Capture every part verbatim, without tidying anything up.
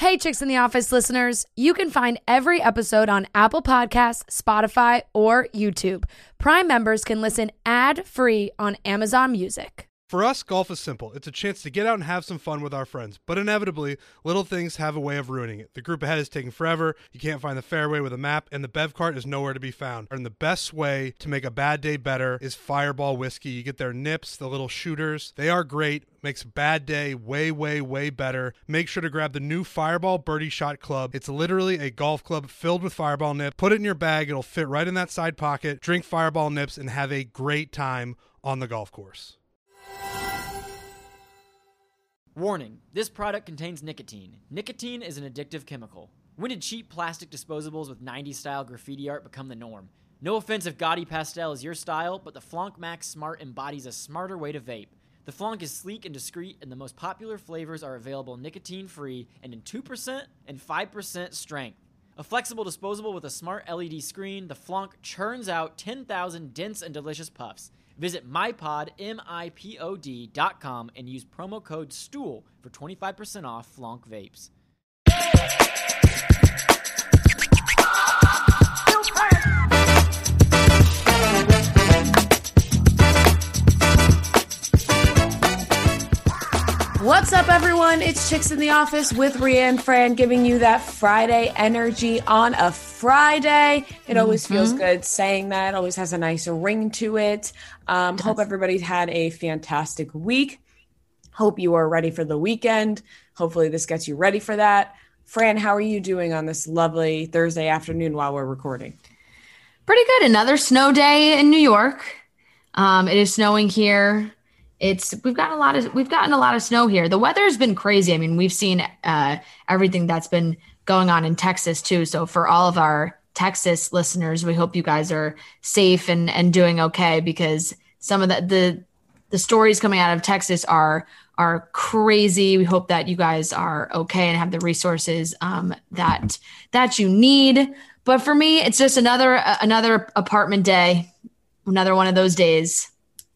Hey, Chicks in the Office listeners, you can find every episode on Apple Podcasts, Spotify, or YouTube. Prime members can listen ad-free on Amazon Music. For us, golf is simple. It's a chance to get out and have some fun with our friends. But inevitably, little things have a way of ruining it. The group ahead is taking forever, you can't find the fairway with a map, and the bev cart is nowhere to be found. And the best way to make a bad day better is Fireball Whiskey. You get their nips, the little shooters. They are great. Makes a bad day way, way, way better. Make sure to grab the new Fireball Birdie Shot Club. It's literally a golf club filled with Fireball nips. Put it in your bag. It'll fit right in that side pocket. Drink Fireball nips and have a great time on the golf course. Warning, this product contains nicotine. Nicotine is an addictive chemical. When did cheap plastic disposables with nineties style graffiti art become the norm? No offense if gaudy pastel is your style, but the Flonk Max Smart embodies a smarter way to vape. The Flonk is sleek and discreet, and the most popular flavors are available nicotine-free and in two percent and five percent strength. A flexible disposable with a smart L E D screen, the Flonk churns out ten thousand dense and delicious puffs. Visit MyPod, M I P O D dot com and use promo code STOOL for twenty-five percent off Flonk vapes. What's up, everyone? It's Chicks in the Office with Rianne Fran, giving you that Friday energy on a Friday. It always mm-hmm. feels good saying that. Always has a nice ring to it. Um, hope everybody had a fantastic week. Hope you are ready for the weekend. Hopefully this gets you ready for that. Fran, how are you doing on this lovely Thursday afternoon while we're recording? Pretty good. Another snow day in New York. Um, it is snowing here. It's we've gotten a lot of we've gotten a lot of snow here. The weather has been crazy. I mean, we've seen uh, everything that's been going on in Texas too. So for all of our Texas listeners, we hope you guys are safe and and doing okay, because some of the the, the stories coming out of Texas are are crazy. We hope that you guys are okay and have the resources um, that that you need. But for me, it's just another uh, another apartment day, another one of those days.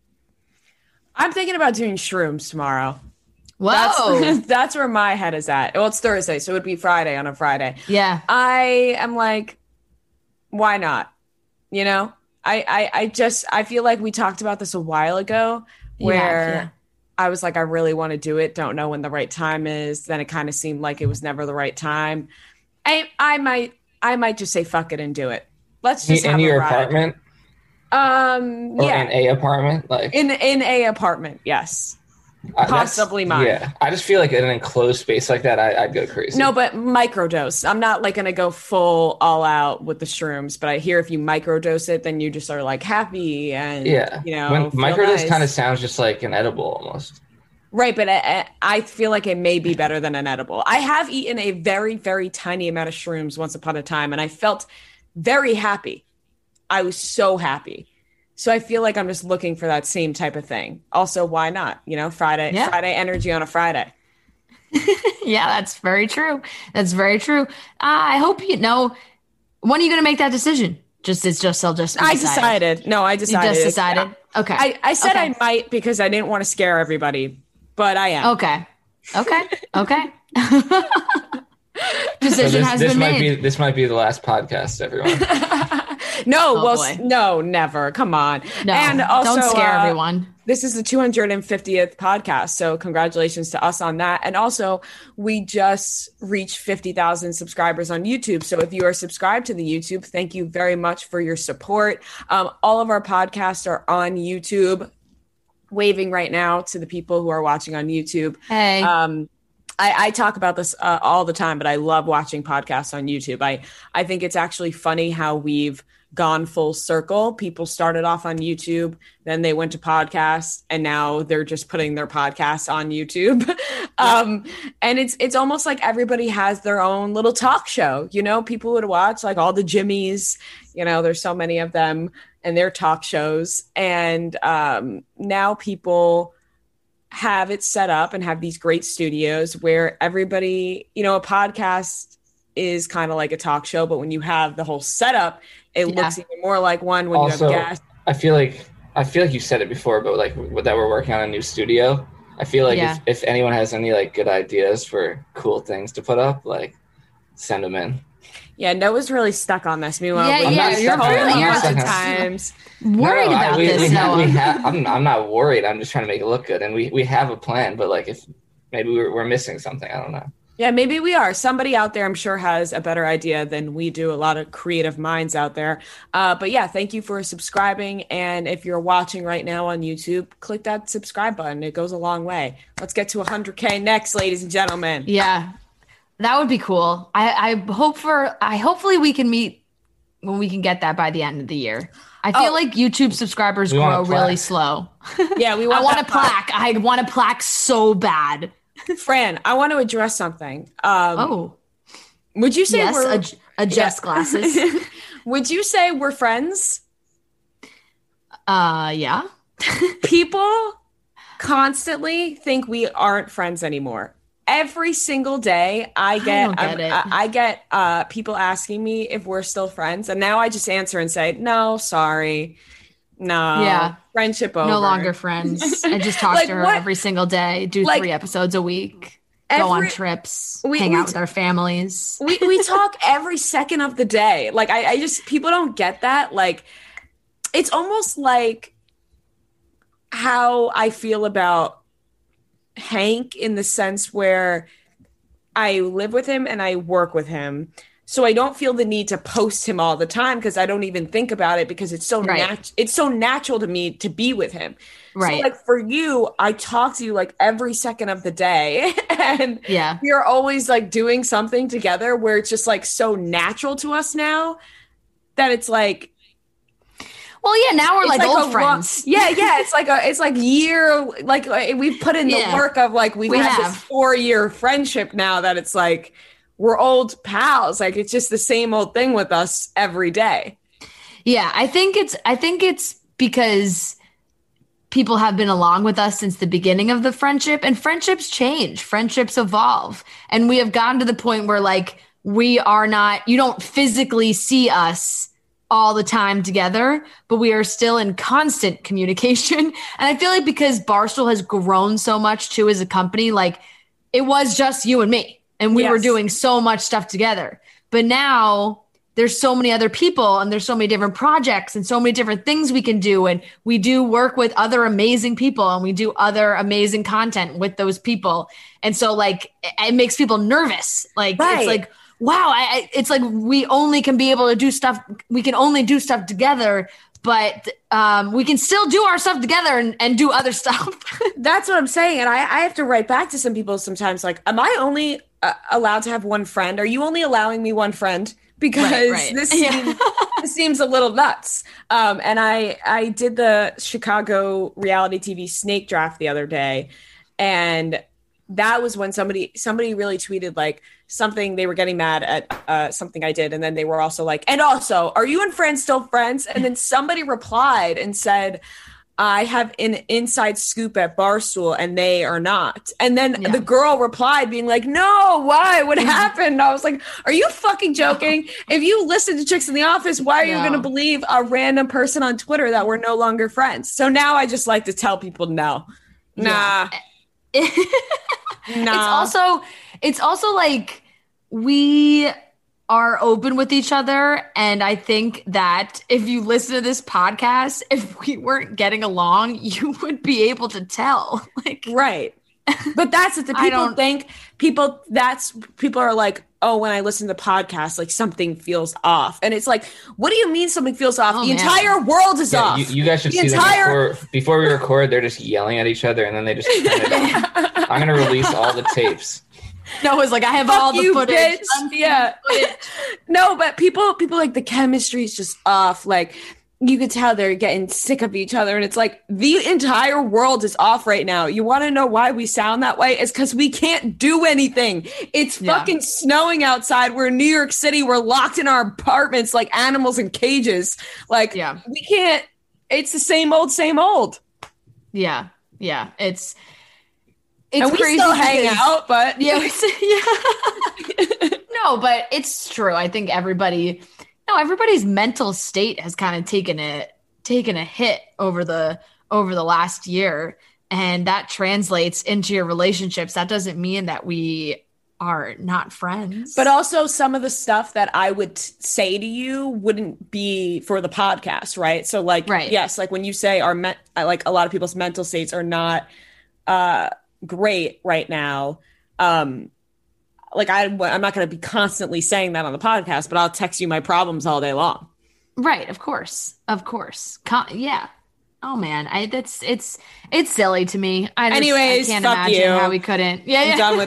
I'm thinking about doing shrooms tomorrow. Whoa. That's, that's where my head is at. Well, it's Thursday, so it would be Friday on a Friday. Yeah. I am like, why not? You know, I, I, I just, I feel like we talked about this a while ago where yeah, yeah. I was like, I really want to do it. Don't know when the right time is. Then it kind of seemed like it was never the right time. I, I might, I might just say, fuck it and do it. Let's just in have your a ride. apartment. Um, or yeah. in a apartment, like in in a apartment, yes, uh, possibly mine. Yeah, I just feel like in an enclosed space like that, I, I'd go crazy. No, but microdose. I'm not like gonna go full all out with the shrooms, but I hear if you microdose it, then you just are like happy and yeah, you know, when microdose nice. kind of sounds just like an edible almost. Right, but I, I feel like it may be better than an edible. I have eaten a very very tiny amount of shrooms once upon a time, and I felt very happy. I was so happy. So I feel like I'm just looking for that same type of thing. Also, why not? You know, Friday, yeah. Friday energy on a Friday. Yeah, that's very true. That's very true. Uh, I hope you know. When are you going to make that decision? Just it's just I'll just. I decided. No, I decided. You just decided. Okay. I, I said okay. I might because I didn't want to scare everybody, but I am. Okay. Okay. Okay. Decision so this, has this been might made. Be, this might be the last podcast, everyone. No, oh, well, boy. no, never. Come on. No, and also, don't scare uh, everyone. This is the two hundred fiftieth podcast. So congratulations to us on that. And also, we just reached fifty thousand subscribers on YouTube. So if you are subscribed to the YouTube, thank you very much for your support. Um, all of our podcasts are on YouTube. Waving right now to the people who are watching on YouTube. Hey. Um, I, I talk about this uh, all the time, but I love watching podcasts on YouTube. I, I think it's actually funny how we've gone full circle. People started off on YouTube, then they went to podcasts, and now they're just putting their podcasts on YouTube. um, and it's it's almost like everybody has their own little talk show. You know, people would watch like all the Jimmys. You know, there's so many of them and their talk shows. And um, now people have it set up and have these great studios where everybody, you know, a podcast is kind of like a talk show, but when you have the whole setup, it yeah. looks even more like one when also, you have guests. I feel like I feel like you said it before, but like that we're working on a new studio. I feel like Yeah. if, if anyone has any like good ideas for cool things to put up, like send them in. Yeah, Noah's really stuck on this. Meanwhile, Yeah, we've yeah, told you're him a really- bunch you're- of times. Worried No, no, I- about we, this, we have, Noah. we have, I'm, I'm not worried. I'm just trying to make it look good. And we, we have a plan, but like if maybe we're, we're missing something, I don't know. Yeah, maybe we are. Somebody out there, I'm sure, has a better idea than we do. A lot of creative minds out there. Uh, but yeah, thank you for subscribing. And if you're watching right now on YouTube, click that subscribe button. It goes a long way. Let's get to one hundred K next, ladies and gentlemen. Yeah, that would be cool. I, I hope for. I hopefully we can meet when we can get that by the end of the year. I feel Oh. like YouTube subscribers We want grow a plaque. really slow. Yeah, we I want, want a that plaque. plaque. I want a plaque so bad. Fran, I want to address something. Um, Oh, would you say yes, we're ad- adjust Yeah. glasses. Would you say we're friends? Uh, yeah. People constantly think we aren't friends anymore. Every single day I get don't get I'm- it. I, I get uh people asking me if we're still friends, and now I just answer and say, no, sorry. No. Yeah. Friendship over. No longer friends. I just talk Like, to her what- every single day. Do like, three episodes a week. Go on every- trips. we- hang we out t- with our families. we we talk every second of the day. Like I, I just people don't get that. Like it's almost like how I feel about Hank in the sense where I live with him and I work with him. So I don't feel the need to post him all the time because I don't even think about it because it's so Right. nat- it's so natural to me to be with him. Right. So like for you, I talk to you like every second of the day and Yeah. we are always like doing something together where it's just like so natural to us now that it's like Well, yeah, now we're it's like, a old long- friends. yeah, yeah. It's like a it's like year like, like we've put in the Yeah. work of like we've We had have. this four year friendship now that it's like we're old pals. Like it's just the same old thing with us every day. Yeah, I think it's I think it's because people have been along with us since the beginning of the friendship, and friendships change, friendships evolve. And we have gotten to the point where like we are not you don't physically see us all the time together, but we are still in constant communication. And I feel like because Barstool has grown so much too as a company, like it was just you and me, and we were Yes. doing so much stuff together. But now there's so many other people and there's so many different projects and so many different things we can do. And we do work with other amazing people and we do other amazing content with those people. And so like, it, it makes people nervous. Like, Right. it's like, wow, I, I, it's like we only can be able to do stuff. We can only do stuff together, but um, we can still do our stuff together and, and do other stuff. That's what I'm saying. And I, I have to write back to some people sometimes like, am I only uh, allowed to have one friend? Are you only allowing me one friend? Because Right, right. this Yeah. seems, this seems a little nuts. Um, and I I did the Chicago reality T V snake draft the other day, and that was when somebody somebody really tweeted like something. They were getting mad at uh, something I did, and then they were also like, and also, are you and friends still friends? And then somebody replied and said, I have an inside scoop at Barstool and they are not. And then Yeah. the girl replied being like, no, why? What happened? And I was like, are you fucking joking? If you listen to Chicks in the Office, why are you No. going to believe a random person on Twitter that we're no longer friends? So now I just like to tell people no. Nah. It's Nah. also it's also like we are open with each other, and I think that if you listen to this podcast, if we weren't getting along, you would be able to tell. Like, Right. But that's it. The I people don't- think people that's people are like, oh, when I listen to podcasts, like something feels off. And it's like, what do you mean something feels off? Oh, the man. entire world is Yeah, off. you, you guys should The see entire- them before, before we record. They're just yelling at each other, and then they just turn it off. I'm gonna release all the tapes. Noah's like, I have Fuck all the you, footage. bitch. Unfilmed Yeah. footage. No, but people people like the chemistry is just off. Like you could tell they're getting sick of each other. And it's like the entire world is off right now. You want to know why we sound that way? It's because we can't do anything. It's Yeah. fucking snowing outside. We're in New York City. We're locked in our apartments like animals in cages. Like Yeah. we can't, it's the same old, same old. Yeah, yeah. It's it's and we crazy still hang because- out, but Yeah, it's- yeah. No, but it's true. I think everybody, no, everybody's mental state has kind of taken a taken a hit over the over the last year. and that translates into your relationships, that doesn't mean that we are not friends. But also some of the stuff that I would t- say to you wouldn't be for the podcast, right? So like, right. yes, like when you say our me- like a lot of people's mental states are not uh, great right now. Um, like I, I'm not going to be constantly saying that on the podcast, but I'll text you my problems all day long. Right. Of course. Of course. Com- yeah. Oh man, I that's it's it's silly to me. I just, Anyways, I can't fuck imagine you. how we couldn't. Yeah, I'm yeah. done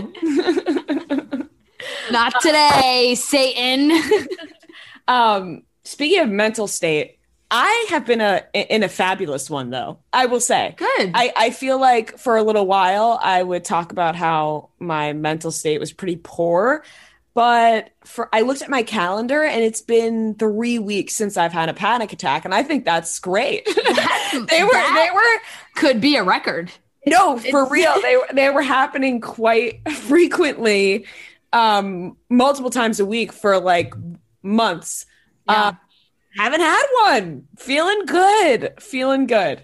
with you. Not today, Satan. um, speaking of mental state, I have been a in a fabulous one though. I will say, good. I I feel like for a little while I would talk about how my mental state was pretty poor. But for I looked at my calendar and it's been three weeks since I've had a panic attack, and I think that's great. they were they were could be a record. No, for it's, real. They they were happening quite frequently, um, multiple times a week for like months. Yeah. Uh, haven't had one. Feeling good. Feeling good.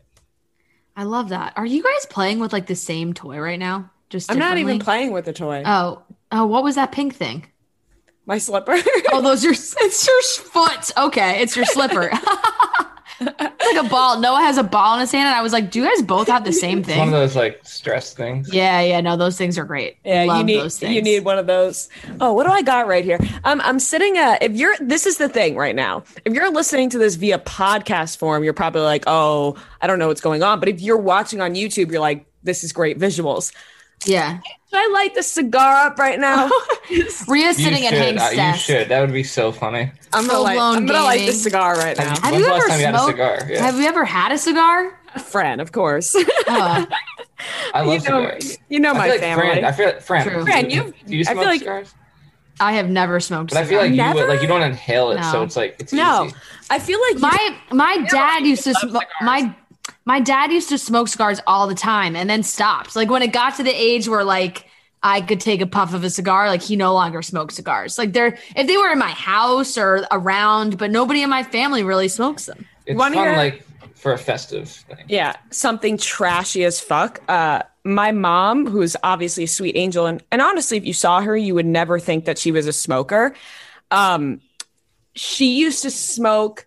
I love that. Are you guys playing with like the same toy right now? Just I'm not even playing with the toy. Oh, oh, what was that pink thing? My slipper. Oh, those are it's your foot. Okay, it's your slipper. It's like a ball. Noah has a ball in his hand, and I was like, "Do you guys both have the same thing?" One of those like stress things. Yeah, yeah. No, those things are great. Yeah, Love you need those things. you need one of those. Oh, what do I got right here? Um, I'm sitting. Uh, if you're, this is the thing right now. If you're listening to this via podcast form, you're probably like, "Oh, I don't know what's going on." But if you're watching on YouTube, you're like, "This is great visuals." Yeah. Should I light the cigar up right now? Rhea's sitting at Hank's uh, desk. You should. That would be so funny. I'm gonna light, I'm gonna light the cigar right now. Have When's you the last ever time you had a smoked? cigar? Yeah. Have you ever had a cigar? Fran, of course. Oh. I love you know, cigars. you know I my feel like family. Fran, I feel like Fran. True. do Fran, you, you- do you I feel smoke like- cigars? I have never smoked. But I feel like you Never? would, like you don't inhale it, No. so it's like it's no, easy. I feel like you- My my dad used to love smoke. cigars. My my dad used to smoke cigars all the time, and then stopped. Like when it got to the age where like I could take a puff of a cigar, like he no longer smoked cigars. Like they're if they were in my house or around, but nobody in my family really smokes them. It's Wanna fun, hear- like for a festive thing. yeah, something trashy as fuck. Uh, my mom, who's obviously a sweet angel, and, and honestly, if you saw her, you would never think that she was a smoker. Um, she used to smoke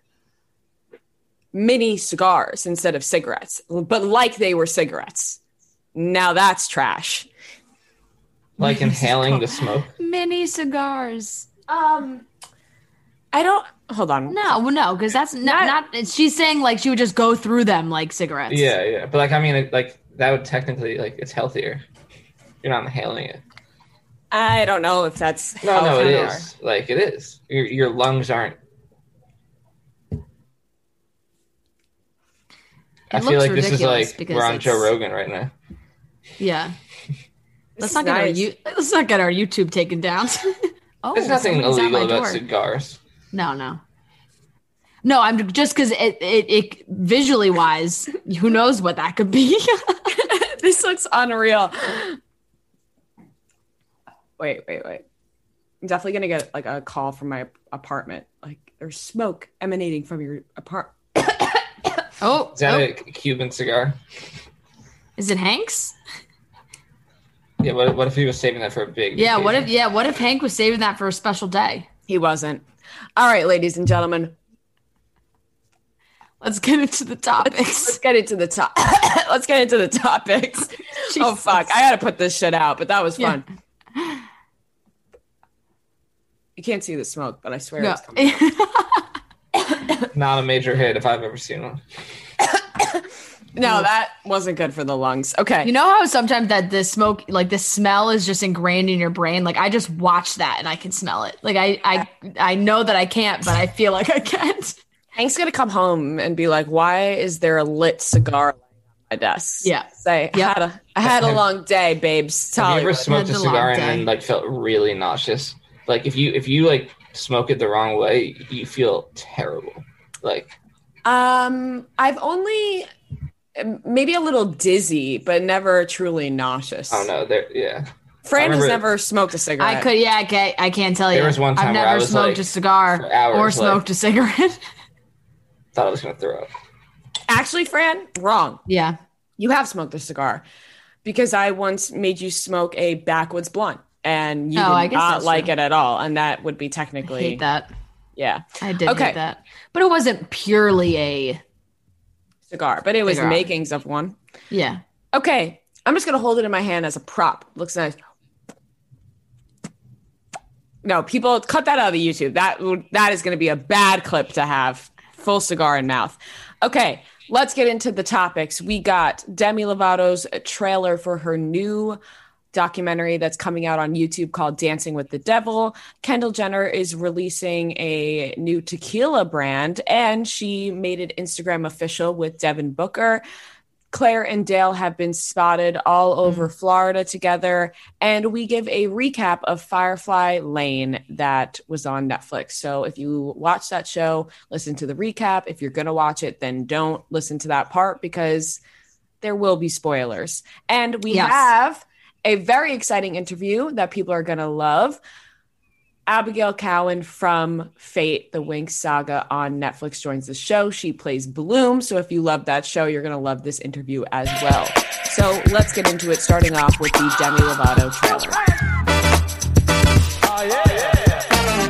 mini cigars instead of cigarettes, but like they were cigarettes. Now that's trash. Like inhaling the smoke. Mini cigars. Um, I don't. Hold on. No, well, no, because that's not, not. She's saying like she would just go through them like cigarettes. Yeah, yeah. But like I mean, it, like that would technically like it's healthier. You're not inhaling it. I don't know if that's No, no, it healthy. is. Like it is. Your your lungs aren't. I It feel looks like this is ridiculous like because we're on Joe it's- Rogan right now. Yeah. Let's is not get our nice. you. Let's not get our YouTube taken down. Oh, There's nothing somebody's at illegal my about door. cigars. No, no, no. I'm just because it, it, it visually wise, who knows what that could be? This looks unreal. Wait, wait, wait. I'm definitely gonna get like a call from my apartment. Like there's smoke emanating from your apartment. Oh, Is that oh. a Cuban cigar? Is it Hank's? Yeah. What, what if he was saving that for a big? Yeah. What if? vacation? Yeah. What if Hank was saving that for a special day? He wasn't. All right, ladies and gentlemen, Let's get into the let's topics. get into the top. Let's get into the topics. Oh fuck! I gotta put this shit out, but that was fun. Yeah. You can't see the smoke, but I swear No. it's coming. Not a major hit if I've ever seen one. No, that wasn't good for the lungs. Okay. You know how sometimes that the smoke, like the smell, is just ingrained in your brain. Like I just watch that and I can smell it. Like I, I, I know that I can't, but I feel like I can't. Hank's gonna come home and be like, "Why is there a lit cigar on my desk?" Yeah. Say, I Yep. had a, I had a long day, babes. Have you ever Hollywood. smoked a Had the long cigar and day. then like felt really nauseous? Like if you if you like smoke it the wrong way, you feel terrible. Like Um, I've only maybe a little dizzy, but never truly nauseous. oh no, there yeah. Fran has remember- never smoked a cigarette. I could, yeah, I can't, I can't tell you. There was one time I've where never I was, smoked like, a cigar for hours, or like- smoked a cigarette. Thought I was gonna throw up. Actually, Fran, wrong. Yeah. You have smoked a cigar because I once made you smoke a backwoods blunt and you Oh, did I guess not that's like true. it at all. And that would be I technically, hate that. yeah, I did Okay. hate that. But it wasn't purely a cigar, but it was Cigar. makings of one. yeah. Okay. I'm just going to hold it in my hand as a prop. Looks nice. No, people cut that out of the YouTube. That would- that is going to be a bad clip to have. Full cigar in mouth. Okay, let's get into the topics. We got Demi Lovato's trailer for her new documentary that's coming out on YouTube called Dancing with the Devil. Kendall Jenner is releasing a new tequila brand, and she made it Instagram official with Devin Booker. Claire and Dale have been spotted all over Florida together, and we give a recap of Firefly Lane that was on Netflix. So if you watch that show, listen to the recap. If you're going to watch it, then don't listen to that part because there will be spoilers. And we Yes. have a very exciting interview that people are going to love. Abigail Cowan from Fate, the Winx saga on Netflix joins the show. She plays Bloom. So if you love that show, you're going to love this interview as well. So let's get into it, starting off with the Demi Lovato trailer. Oh, yeah, yeah, yeah.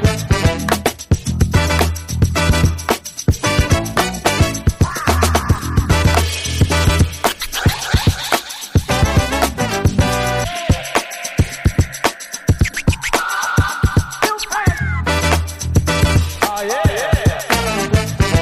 Oh, yeah, yeah, yeah.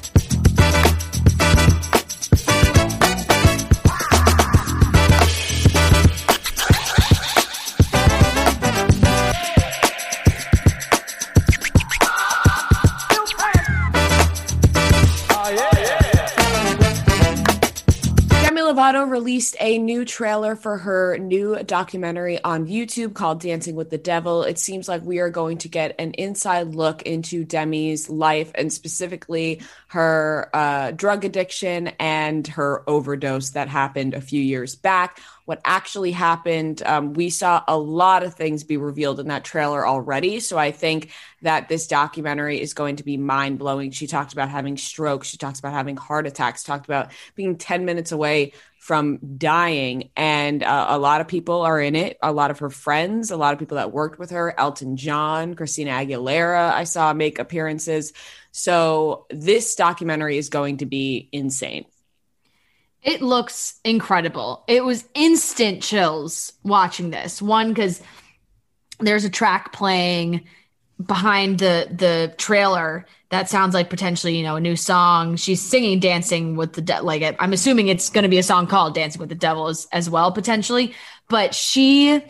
Oh, yeah, yeah, yeah. Demi Lovato released a new trailer for her new documentary on YouTube called Dancing with the Devil. It seems like we are going to get an inside look into Demi's life and specifically her uh, drug addiction and her overdose that happened a few years back. What actually happened, um, we saw a lot of things be revealed in that trailer already. So I think that this documentary is going to be mind blowing. She talked about having strokes. She talks about having heart attacks, talked about being ten minutes away from dying. And uh, a lot of people are in it. A lot of her friends, a lot of people that worked with her, Elton John, Christina Aguilera, I saw make appearances. So this documentary is going to be insane. It looks incredible. It was instant chills watching this. One, because there's a track playing behind the the trailer that sounds like potentially, you know, a new song. She's singing Dancing with the Devil. Like, I'm assuming it's going to be a song called Dancing with the Devil as, as well, potentially. But she,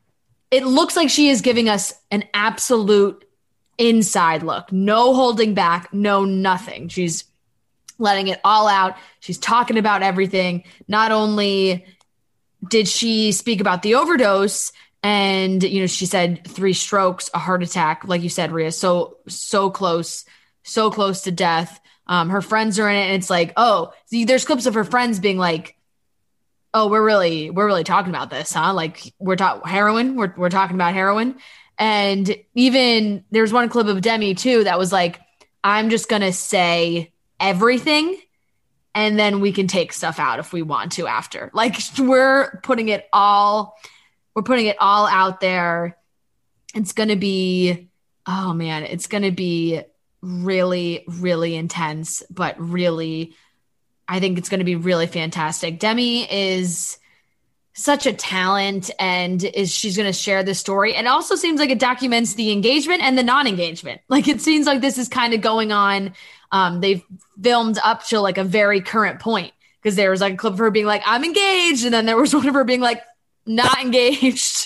it looks like she is giving us an absolute inside look. No holding back, no nothing. She's letting it all out. She's talking about everything. Not only did she speak about the overdose and, you know, she said three strokes, a heart attack, like you said, Rhea, so, so close, so close to death. Um, her friends are in it. And it's like, oh, see, there's clips of her friends being like, oh, we're really, we're really talking about this, huh? Like we're talking heroin. We're, we're talking about heroin. And even there's one clip of Demi too, that was like, I'm just going to say everything and then we can take stuff out if we want to after. Like we're putting it all we're putting it all out there. It's going to be oh man, it's going to be really really intense, but really I think it's going to be really fantastic. Demi is such a talent and is she's going to share this story. And it also seems like it documents the engagement and the non-engagement. Like it seems like this is kind of going on. Um, they've filmed up to like a very current point because there was like a clip of her being like, I'm engaged. And then there was one of her being like, not engaged.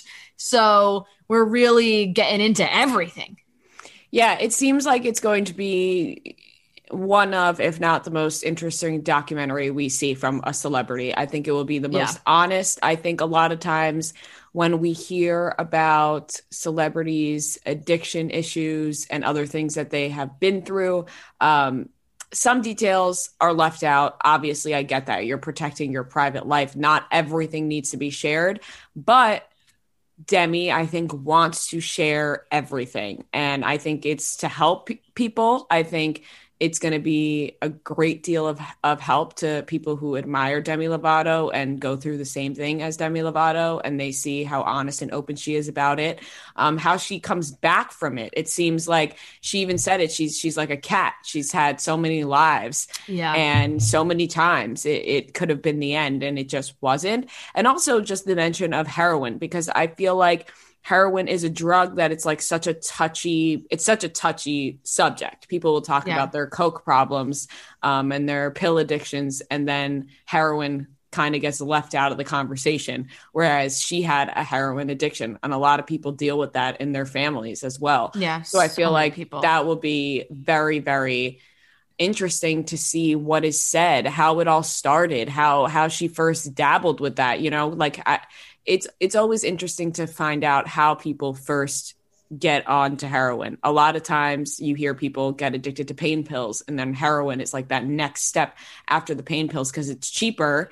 So we're really getting into everything. Yeah, it seems like it's going to be one of, if not the most interesting documentary we see from a celebrity. I think it will be the most Yeah. honest. I think a lot of times when we hear about celebrities' addiction issues and other things that they have been through, um, some details are left out. Obviously, I get that. You're protecting your private life. Not everything needs to be shared, but Demi, I think, wants to share everything. And I think it's to help pe- people. I think it's going to be a great deal of, of help to people who admire Demi Lovato and go through the same thing as Demi Lovato, and they see how honest and open she is about it, um, how she comes back from it. It seems like she even said it. She's she's like a cat. She's had so many lives, Yeah. and so many times it, it could have been the end, and it just wasn't. And also just the mention of heroin, because I feel like heroin is a drug that it's like such a touchy, it's such a touchy subject. People will talk Yeah. about their coke problems um, and their pill addictions, and then heroin kind of gets left out of the conversation. Whereas she had a heroin addiction, and a lot of people deal with that in their families as well. Yeah. So I feel so many like people. that will be very, very interesting to see what is said, how it all started, how how she first dabbled with that. You know, like I, it's it's always interesting to find out how people first get on to heroin. A lot of times you hear people get addicted to pain pills, and then heroin is like that next step after the pain pills because it's cheaper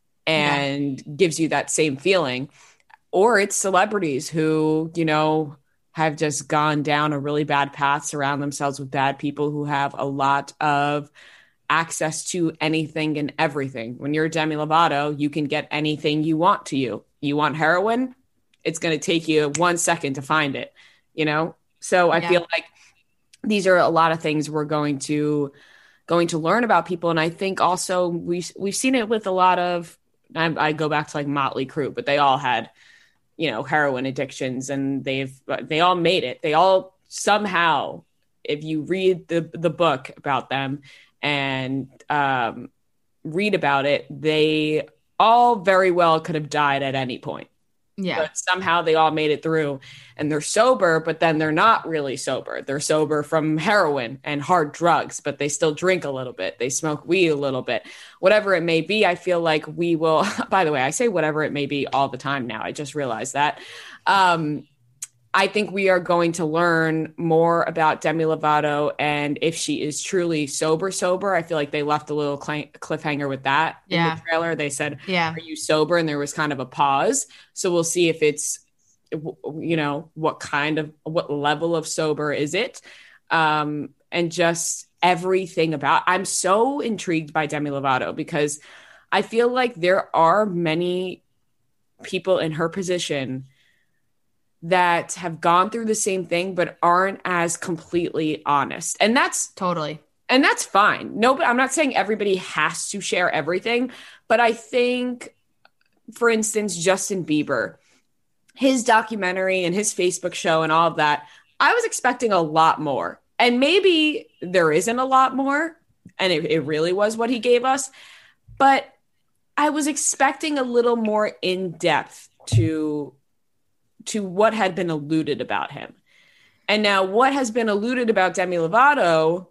and yeah. gives you that same feeling. Or it's celebrities who, you know, have just gone down a really bad path, surround themselves with bad people who have a lot of access to anything and everything. When you're Demi Lovato, you can get anything you want to you. You want heroin? It's going to take you one second to find it, you know? So I yeah. feel like these are a lot of things we're going to going to learn about people. And I think also we, we've seen it with a lot of, I, I go back to like Motley Crue, but they all had, you know, heroin addictions, and they've, they all made it. They all somehow, if you read the, the book about them and um, read about it, they all very well could have died at any point. Yeah. But somehow they all made it through, and they're sober, but then they're not really sober. They're sober from heroin and hard drugs, but they still drink a little bit. They smoke weed a little bit, whatever it may be. I feel like we will, by the way, I say whatever it may be all the time now. I just realized that. Um, I think we are going to learn more about Demi Lovato, and if she is truly sober, sober. I feel like they left a little cl- cliffhanger with that yeah. in the trailer. They said, yeah. are you sober? And there was kind of a pause. So we'll see if it's, you know, what kind of, what level of sober is it? Um, and just everything about, I'm so intrigued by Demi Lovato because I feel like there are many people in her position that have gone through the same thing, but aren't as completely honest. And that's totally, and that's fine. No, but I'm not saying everybody has to share everything, but I think, for instance, Justin Bieber, his documentary and his Facebook show and all of that, I was expecting a lot more, and maybe there isn't a lot more. And it, it really was what he gave us, but I was expecting a little more in depth to to what had been alluded about him. And now what has been alluded about Demi Lovato,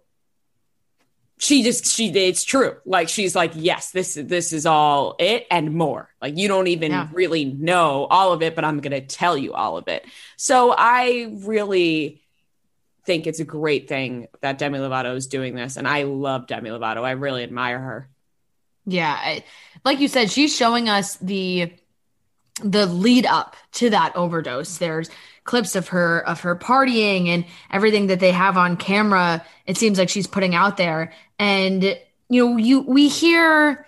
she just, she, it's true. Like, she's like, yes, this, this is all it and more. Like, you don't even yeah. really know all of it, but I'm going to tell you all of it. So I really think it's a great thing that Demi Lovato is doing this. And I love Demi Lovato. I really admire her. Yeah. I, like you said, she's showing us the, the lead up to that overdose. There's clips of her of her partying and everything that they have on camera. It seems like she's putting out there. And you know, you we hear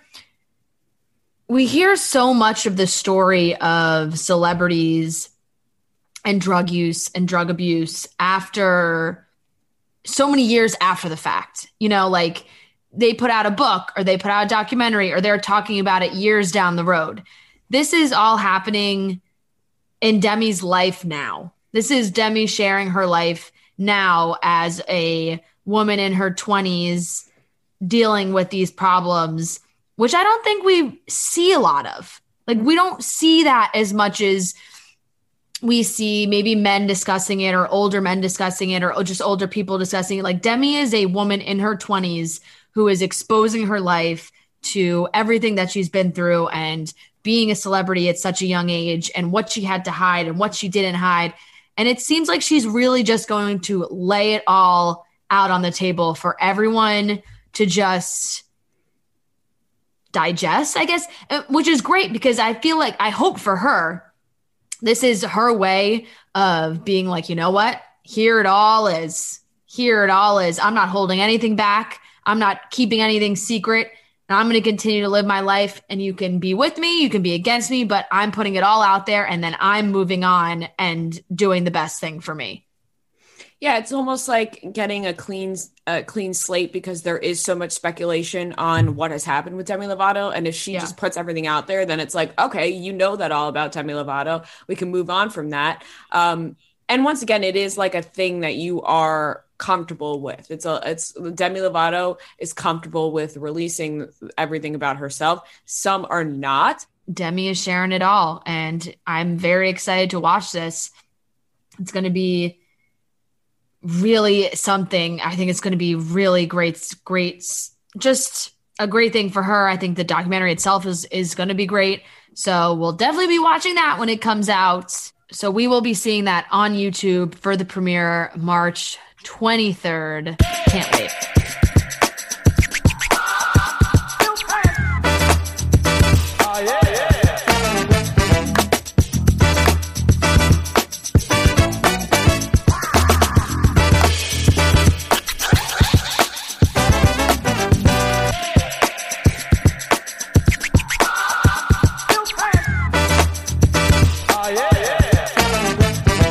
we hear so much of the story of celebrities and drug use and drug abuse after so many years after the fact. You know, like they put out a book or they put out a documentary or they're talking about it years down the road. This is all happening in Demi's life now. This is Demi sharing her life now as a woman in her twenties dealing with these problems, which I don't think we see a lot of. Like, we don't see that as much as we see maybe men discussing it or older men discussing it or just older people discussing it. Like, Demi is a woman in her twenties who is exposing her life to everything that she's been through and being a celebrity at such a young age and what she had to hide and what she didn't hide. And it seems like she's really just going to lay it all out on the table for everyone to just digest, I guess, which is great because I feel like, I hope for her, this is her way of being like, you know what, here it all is, here it all is. I'm not holding anything back. I'm not keeping anything secret. And I'm going to continue to live my life, and you can be with me, you can be against me, but I'm putting it all out there, and then I'm moving on and doing the best thing for me. Yeah, it's almost like getting a clean a clean slate, because there is so much speculation on what has happened with Demi Lovato. And if she Yeah. just puts everything out there, then it's like, okay, you know that all about Demi Lovato. We can move on from that. Um, and once again, it is like a thing that you are comfortable with. It's a it's Demi Lovato is comfortable with releasing everything about herself. Some are not. Demi is sharing it all, and I'm very excited to watch this. It's going to be really something. I think it's going to be really great, great, just a great thing for her. I think the documentary itself is, is going to be great. So we'll definitely be watching that when it comes out. So we will be seeing that on YouTube for the premiere March twenty-third. Can't wait. Oh, yeah, yeah. Oh, yeah, yeah.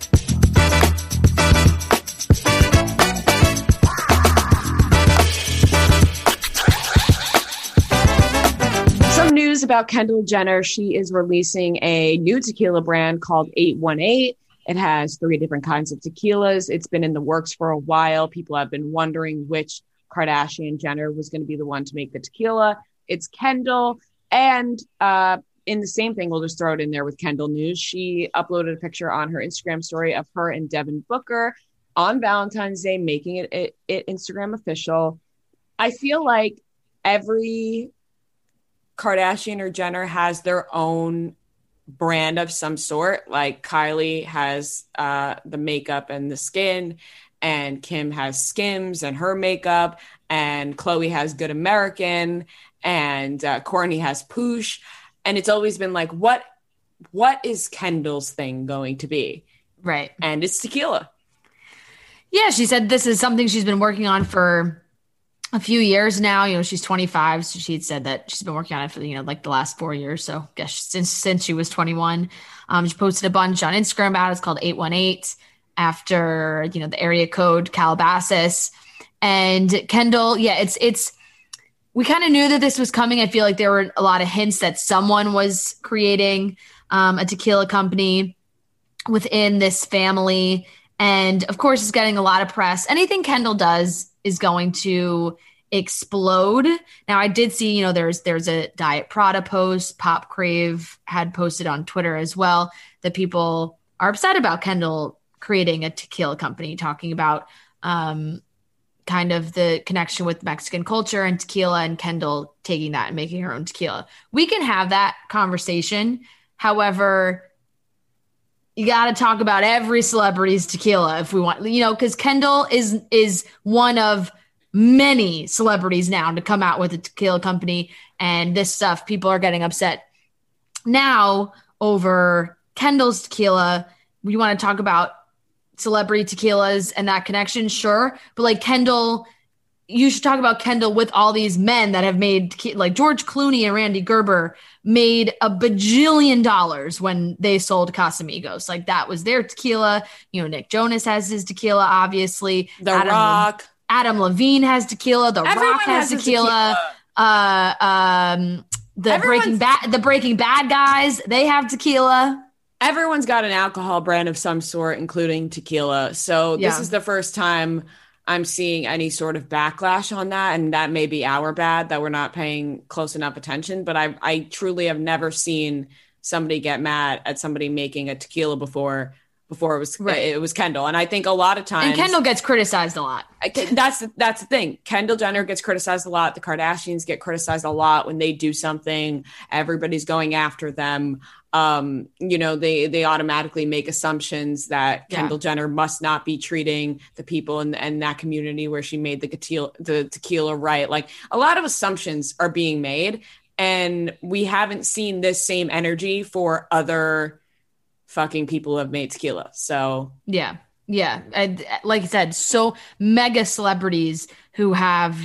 Some news about Kendall Jenner. She is releasing a new tequila brand called eight one eight. It has three different kinds of tequilas. It's been in the works for a while. People have been wondering which Kardashian Jenner was going to be the one to make the tequila. It's Kendall. And uh, in the same thing, we'll just throw it in there with Kendall news. She uploaded a picture on her Instagram story of her and Devin Booker on Valentine's Day, making it, it, it Instagram official. I feel like every Kardashian or Jenner has their own brand of some sort. Like Kylie has uh, the makeup and the skin, and Kim has Skims and her makeup, and Khloe has Good American, and uh, Kourtney has Poosh. And it's always been like, what, what is Kendall's thing going to be? Right. And it's tequila. Yeah, she said this is something she's been working on for a few years now. You know, she's twenty-five, so she'd said that she's been working on it for, you know, like the last four years. So I guess since since she was twenty-one. Um, she posted a bunch on Instagram about it. It's called eight one eight after, you know, the area code Calabasas. And Kendall, yeah, it's it's we kind of knew that this was coming. I feel like there were a lot of hints that someone was creating um, a tequila company within this family. And of course, it's getting a lot of press. Anything Kendall does is going to explode. Now, I did see, you know, there's there's a Diet Prada post. Pop Crave had posted on Twitter as well that people are upset about Kendall creating a tequila company, talking about um, kind of the connection with Mexican culture and tequila, and Kendall taking that and making her own tequila. We can have that conversation. However, you got to talk about every celebrity's tequila if we want, you know, because Kendall is is one of many celebrities now to come out with a tequila company, and this stuff, people are getting upset now over Kendall's tequila. We want to talk about celebrity tequilas and that connection, sure, but like Kendall, you should talk about Kendall with all these men that have made tequila, like George Clooney and Randy Gerber made a bajillion dollars when they sold Casamigos. Like that was their tequila. You know, Nick Jonas has his tequila, obviously. The Adam, Rock. Adam Levine has tequila. The Everyone Rock has, has a tequila. Uh, um, the Everyone's- Breaking Bad, the Breaking Bad guys, they have tequila. Everyone's got an alcohol brand of some sort, including tequila. So this Yeah. is the first time I'm seeing any sort of backlash on that. And that may be our bad that we're not paying close enough attention. But I, I truly have never seen somebody get mad at somebody making a tequila before before it was Right. it was Kendall. And I think a lot of times And Kendall gets criticized a lot. I- that's the, that's the thing. Kendall Jenner gets criticized a lot. The Kardashians get criticized a lot when they do something. Everybody's going after them. Um, you know, they they automatically make assumptions that Yeah. Kendall Jenner must not be treating the people in, in that community where she made the tequila, the tequila right. Like a lot of assumptions are being made, and we haven't seen this same energy for other fucking people who have made tequila. So Yeah. Yeah. And like I said, so mega celebrities who have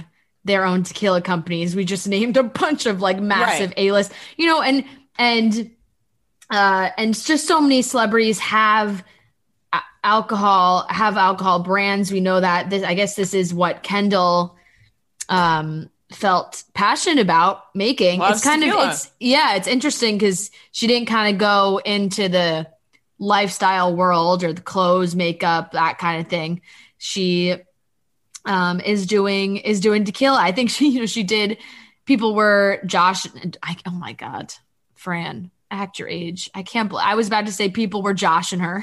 their own tequila companies. We just named a bunch of like massive Right. A-list, you know, and and uh, and just so many celebrities have a- alcohol, have alcohol brands. We know that. This, I guess, this is what Kendall um, felt passionate about making. Loves it's kind tequila. of, it's yeah, it's interesting because she didn't kind of go into the lifestyle world or the clothes, makeup, that kind of thing. She um, is doing is doing tequila. I think she, you know, she did. People were Josh. I, oh my God, Fran, act your age. I can't believe I was about to say people were joshing her.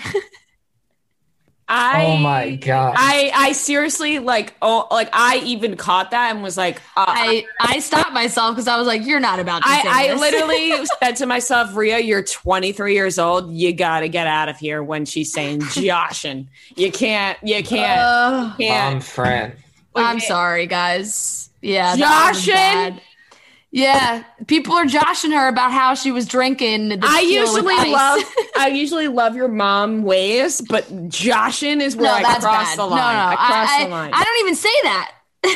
I, Oh my God. I I seriously like oh like I even caught that and was like uh, I I stopped myself because I was like, you're not about to say I, I this. literally said to myself, Rhea, you're twenty-three years old. You got to get out of here when she's saying joshin. You can't, you can't, Uh, you can't. Mom, Fran. I'm sorry, guys. Yeah, that was Joshin? bad. Yeah, people are joshing her about how she was drinking. The I tequila with usually ice. love I usually love your mom ways, but joshin is where No, I that's cross bad. the No, line. no, I cross I, the line. I don't even say that.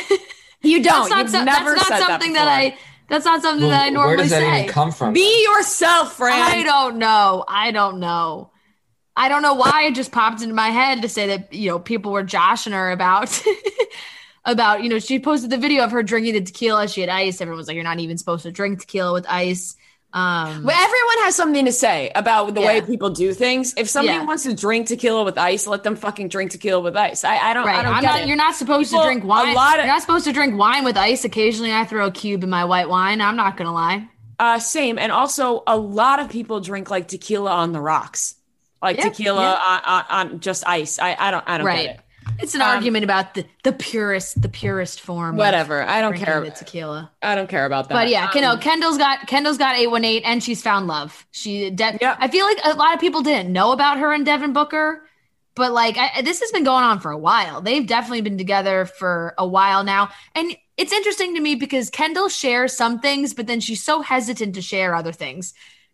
you don't. That's not, You've so- never that's not said something that, that, before. I. That's not something Well, that I normally where does that say. even come from? Be yourself, Fran. I don't know. I don't know. I don't know why it just popped into my head to say that, you know, people were joshing her about about, you know, she posted the video of her drinking the tequila. She had ice. Everyone was like, you're not even supposed to drink tequila with ice. Um, But everyone has something to say about the way Yeah. people do things. If somebody Yeah. wants to drink tequila with ice, let them fucking drink tequila with ice. I, I don't. I right. don't I'm get not, it. you're not supposed People- to drink a wine. lot of- You're not supposed to drink wine with ice. Occasionally I throw a cube in my white wine. I'm not going to lie. Uh, same. And also, a lot of people drink like tequila on the rocks, like Yeah, tequila yeah. On, on, on just ice. I, I don't. I don't Right. get it. It's an Um, argument about the, the purest, the purest form. of Whatever. I don't drinking care. the tequila. I don't care about that. But yeah, you know, Um, Kendall's got Kendall's got eight one eight, and she's found love. She, de- Yeah. I feel like a lot of people didn't know about her and Devin Booker, but like I, this has been going on for a while. They've definitely been together for a while now, and it's interesting to me because Kendall shares some things, but then she's so hesitant to share other things.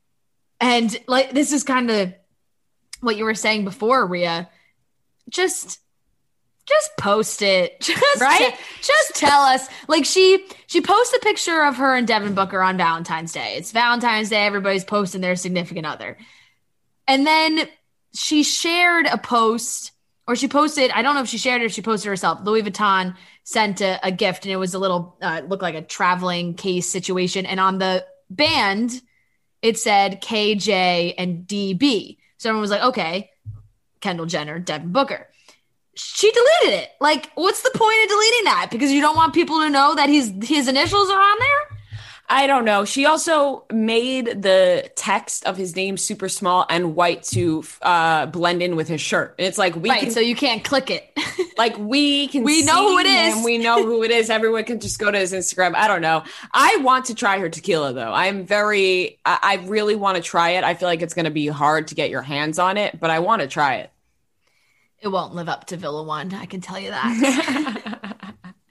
And like this is kind of what you were saying before, Rhea. Just. Just post it. Just Right? te- just tell us. Like she she posts a picture of her and Devin Booker on Valentine's Day. It's Valentine's Day, everybody's posting their significant other. And then she shared a post, or she posted, I don't know if she shared it or if she posted herself. Louis Vuitton sent a, a gift, and it was a little uh, it looked like a traveling case situation. And on the band, it said K J and D B. So everyone was like, okay, Kendall Jenner, Devin Booker. She deleted it. Like, what's the point of deleting that? Because you don't want people to know that his his initials are on there? I don't know. She also made the text of his name super small and white to uh, blend in with his shirt. And it's like we Right, can, so you can't click it. like we can. We know see who it is. him. We know who it is. Everyone can just go to his Instagram. I don't know. I want to try her tequila though. I'm very. I, I really want to try it. I feel like it's going to be hard to get your hands on it, but I want to try it. It won't live up to Villa One, I can tell you that.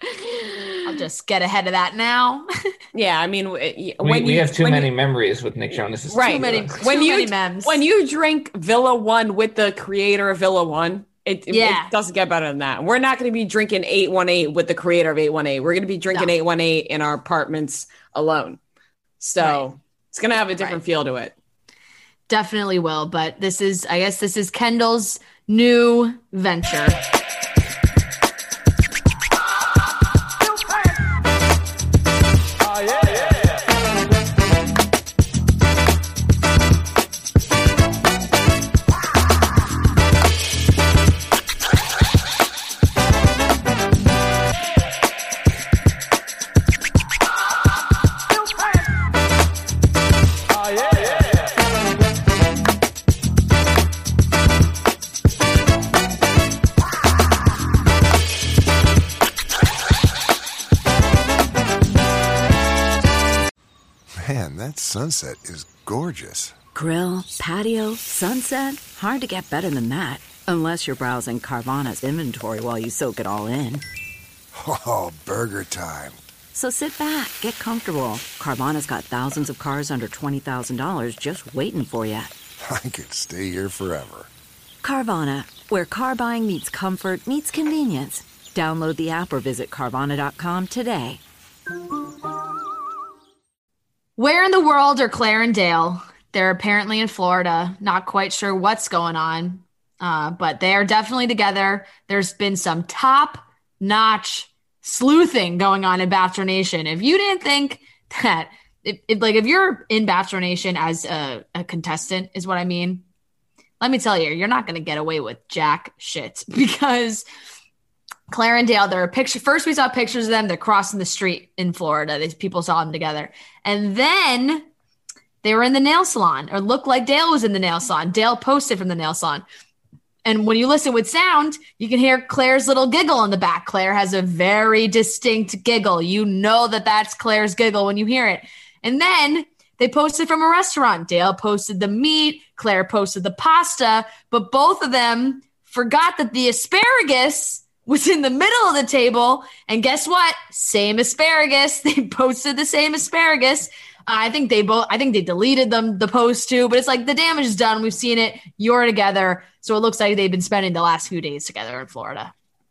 I'll just get ahead of that now. Yeah, I mean, w- We, when we you, have too when many you- memories with Nick Jonas. right? Too many- when too you many memes. when you drink Villa One with the creator of Villa One, it, it- Yeah. it doesn't get better than that. We're not going to be drinking eight one eight with the creator of eight one eight. We're going to be drinking No. eight one eight in our apartments alone. So Right. it's going to have a different Right. feel to it. Definitely will, but this is, I guess this is Kendall's new venture. Oh yeah, yeah. Oh yeah, yeah. Man, that sunset is gorgeous. Grill, patio, sunset. Hard to get better than that. Unless you're browsing Carvana's inventory while you soak it all in. Oh, burger time. So sit back, get comfortable. Carvana's got thousands of cars under twenty thousand dollars just waiting for you. I could stay here forever. Carvana, where car buying meets comfort, meets convenience. Download the app or visit Carvana dot com today. Where in the world are Claire and Dale? They're apparently in Florida. Not quite sure what's going on, uh, but they are definitely together. There's been some top-notch sleuthing going on in Bachelor Nation. If you didn't think that, if, if, like if you're in Bachelor Nation as a, a contestant, is what I mean, let me tell you, you're not going to get away with jack shit because Claire and Dale, there are pictures. First, we saw pictures of them. They're crossing the street in Florida. These people saw them together. And then they were in the nail salon, or looked like Dale was in the nail salon. Dale posted from the nail salon. And when you listen with sound, you can hear Claire's little giggle in the back. Claire has a very distinct giggle. You know that that's Claire's giggle when you hear it. And then they posted from a restaurant. Dale posted the meat. Claire posted the pasta. But both of them forgot that the asparagus was in the middle of the table. And guess what? Same asparagus. They posted the same asparagus. I think they both, I think they deleted them, the post too, but it's like the damage is done. We've seen it. You're together. So it looks like they've been spending the last few days together in Florida.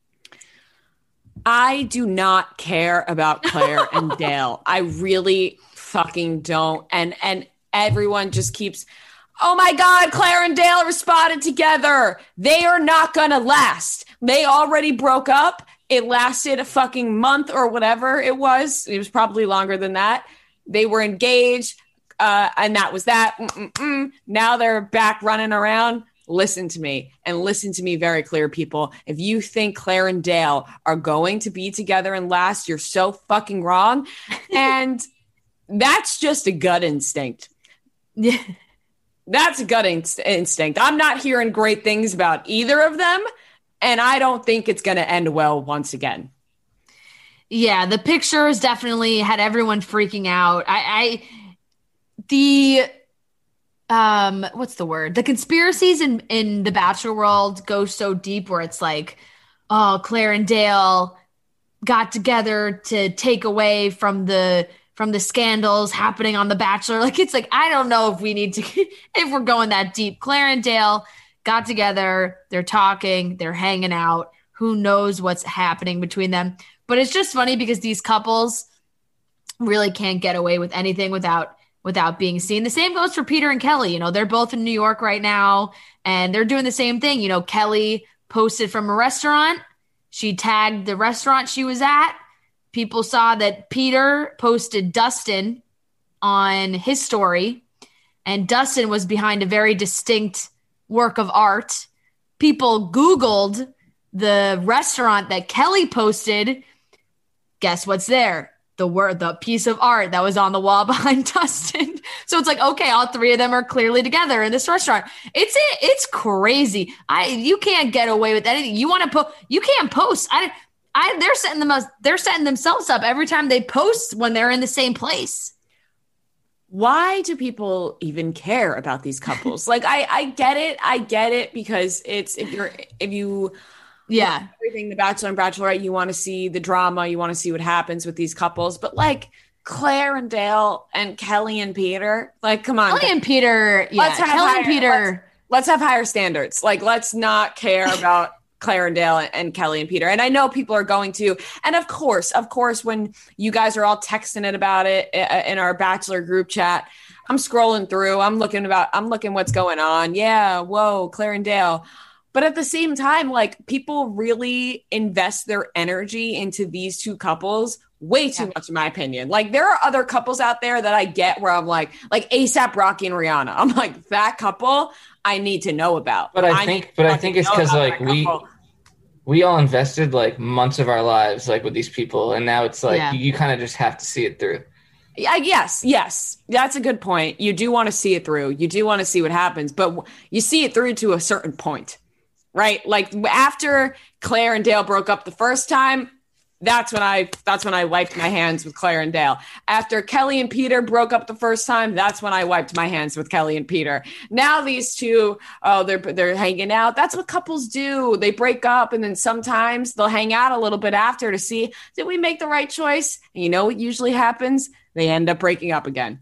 I do not care about Claire and Dale. I really fucking don't. And, and everyone just keeps, oh my God, Claire and Dale responded together. They are not going to last. They already broke up. It lasted a fucking month or whatever it was. It was probably longer than that. They were engaged, uh, and that was that. Mm-mm-mm. Now they're back running around. Listen to me, and listen to me very clear, people. If you think Claire and Dale are going to be together and last, you're so fucking wrong. And that's just a gut instinct. Yeah. That's a gut inst- instinct. I'm not hearing great things about either of them, and I don't think it's going to end well once again. Yeah, the pictures definitely had everyone freaking out. I, I the um what's the word? The conspiracies in, in the Bachelor world go so deep where it's like, oh, Claire and Dale got together to take away from the from the scandals happening on The Bachelor. Like, it's like, I don't know if we need to, if we're going that deep. Claire and Dale got together. They're talking. They're hanging out. Who knows what's happening between them? But it's just funny because these couples really can't get away with anything without without being seen. The same goes for Peter and Kelly. You know, they're both in New York right now, and they're doing the same thing. You know, Kelly posted from a restaurant. She tagged the restaurant she was at. People saw that Peter posted Dustin on his story, and Dustin was behind a very distinct work of art. People Googled the restaurant that Kelly posted. Guess what's there? The word, the piece of art that was on the wall behind Dustin. So it's like, okay, all three of them are clearly together in this restaurant. It's it's crazy. I you can't get away with anything. You want to post? You can't post. I I they're setting them up, they're setting themselves up every time they post when they're in the same place. Why do people even care about these couples? Like, I I get it, I get it because it's if you're if you. Yeah. Everything, The Bachelor and Bachelorette, you want to see the drama, you want to see what happens with these couples. But like Claire and Dale and Kelly and Peter, like, come on. Kelly and Peter, yeah. Let's have Kelly higher, and Peter. Let's, let's have higher standards. Like, let's not care about Claire and Dale and, and Kelly and Peter. And I know people are going to. And of course, of course, when you guys are all texting it about it in our Bachelor group chat, I'm scrolling through. I'm looking about, I'm looking what's going on. Yeah. Whoa, Claire and Dale. But at the same time, like, people really invest their energy into these two couples way too yeah. much, in my opinion. Like, there are other couples out there that I get where I'm like, like ASAP Rocky and Rihanna. I'm like, that couple I need to know about. But I, I think, but I think it's because like we, we all invested like months of our lives like with these people, and now it's like yeah. you, you kind of just have to see it through. Yeah, yes, yes. That's a good point. You do want to see it through. You do want to see what happens, but you see it through to a certain point. Right? Like, after Claire and Dale broke up the first time, that's when I that's when I wiped my hands with Claire and Dale. After Kelly and Peter broke up the first time, that's when I wiped my hands with Kelly and Peter. Now these two, oh, they're they're hanging out. That's what couples do. They break up, and then sometimes they'll hang out a little bit after to see, did we make the right choice? And you know what usually happens? They end up breaking up again.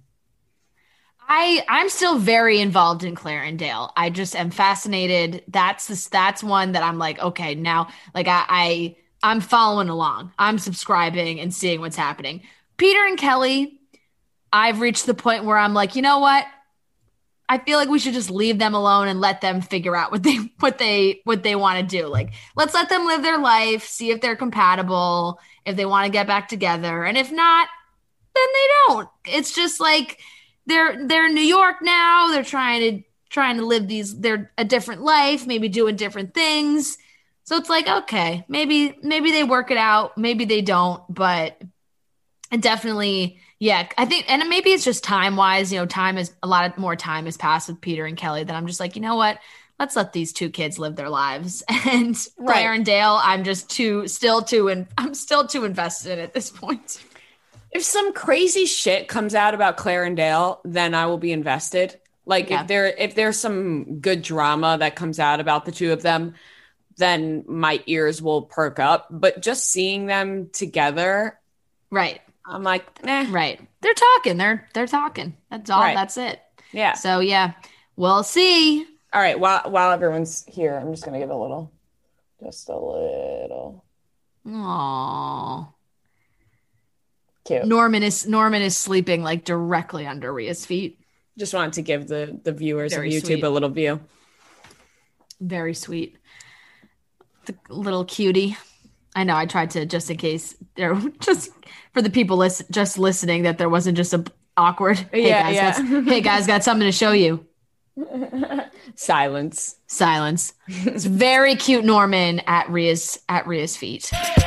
I, I'm still very involved in Claire and Dale. I just am fascinated. That's the, that's one that I'm like, okay, now, like I, I, I'm following along. I'm subscribing and seeing what's happening. Peter and Kelly, I've reached the point where I'm like, you know what? I feel like we should just leave them alone and let them figure out what they what they what they want to do. Like, let's let them live their life, see if they're compatible, if they want to get back together, and if not, then they don't. It's just like they're they're in New York now. They're trying to trying to live these they're a different life, maybe doing different things. So it's like, okay, maybe maybe they work it out, maybe they don't, but it definitely. Yeah, I think, and maybe it's just time wise, you know, time is a lot of more time has passed with Peter and Kelly that I'm just like, you know what, let's let these two kids live their lives. And right. Claire and Dale, I'm just too, still too, and I'm still too invested in at this point. If some crazy shit comes out about Claire and Dale, then I will be invested. Like yeah. if there, if there's some good drama that comes out about the two of them, then my ears will perk up. But just seeing them together, right. I'm like, eh. Right. They're talking. They're they're talking. That's all. Right. That's it. Yeah. So yeah, we'll see. All right. While while everyone's here, I'm just gonna give a little, just a little. Aww. Cute. Norman is Norman is sleeping like directly under Rhea's feet. Just wanted to give the the viewers Very of YouTube sweet. a little view. Very sweet. The little cutie. I know. I tried to just in case there just for the people listen, just listening that there wasn't just a awkward. Hey yeah, guys, yeah. got, hey guys, got something to show you. Silence. Silence. It's very cute. Norman at Rhea's at Rhea's feet.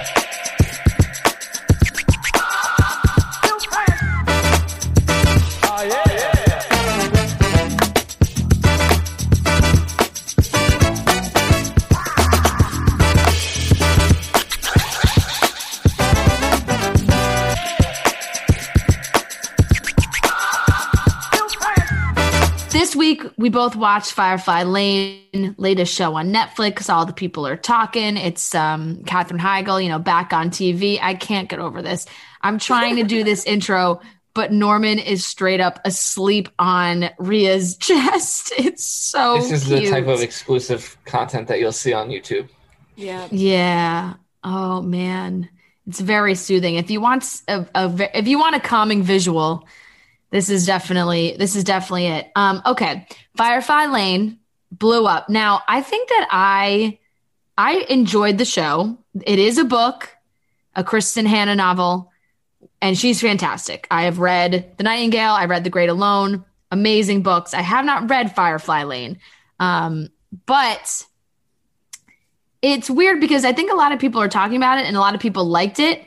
Oh, yeah, yeah. This week, we both watched Firefly Lane, latest show on Netflix. All the people are talking. It's um, Katherine Heigl, you know, back on T V. I can't get over this. I'm trying to do this intro, but Norman is straight up asleep on Rhea's chest. It's so This is cute. the type of exclusive content that you'll see on YouTube. Yeah. Yeah. Oh, man. It's very soothing. If you want a, a if you want a calming visual, This is definitely this is definitely it. Um, okay, Firefly Lane blew up. Now, I think that I I enjoyed the show. It is a book, a Kristen Hanna novel, and she's fantastic. I have read The Nightingale. I read The Great Alone. Amazing books. I have not read Firefly Lane, um, but it's weird because I think a lot of people are talking about it, and a lot of people liked it.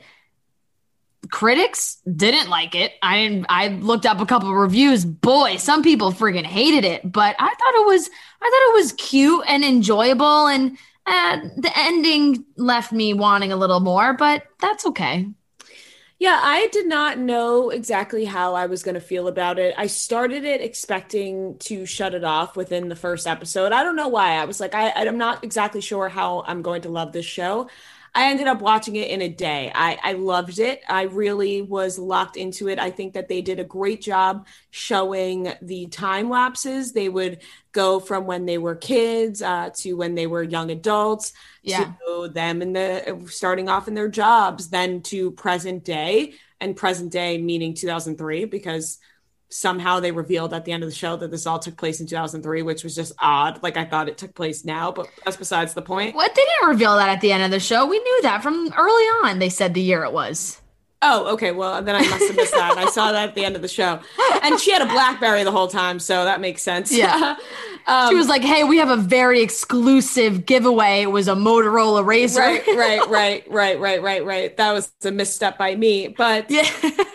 Critics didn't like it. I didn't, I looked up a couple of reviews. Boy, some people friggin' hated it, but I thought it was I thought it was cute and enjoyable, and uh, the ending left me wanting a little more, but that's okay. Yeah, I did not know exactly how I was going to feel about it. I started it expecting to shut it off within the first episode. I don't know why. I was like, I, I'm not exactly sure how I'm going to love this show. I ended up watching it in a day. I, I loved it. I really was locked into it. I think that they did a great job showing the time lapses. They would go from when they were kids uh, to when they were young adults, Yeah. to them in the starting off in their jobs, then to present day, and present day meaning two thousand three, because somehow they revealed at the end of the show that this all took place in two thousand three, which was just odd. Like, I thought it took place now, but that's besides the point. What? They didn't reveal that at the end of the show. We knew that from early on. They said the year it was. Oh, okay. Well, then I must have missed that. I saw that at the end of the show. And she had a BlackBerry the whole time, so that makes sense. Yeah. um, She was like, hey, we have a very exclusive giveaway. It was a Motorola Razr. Right, right, right, right, right, right, right. That was a misstep by me. But Yeah.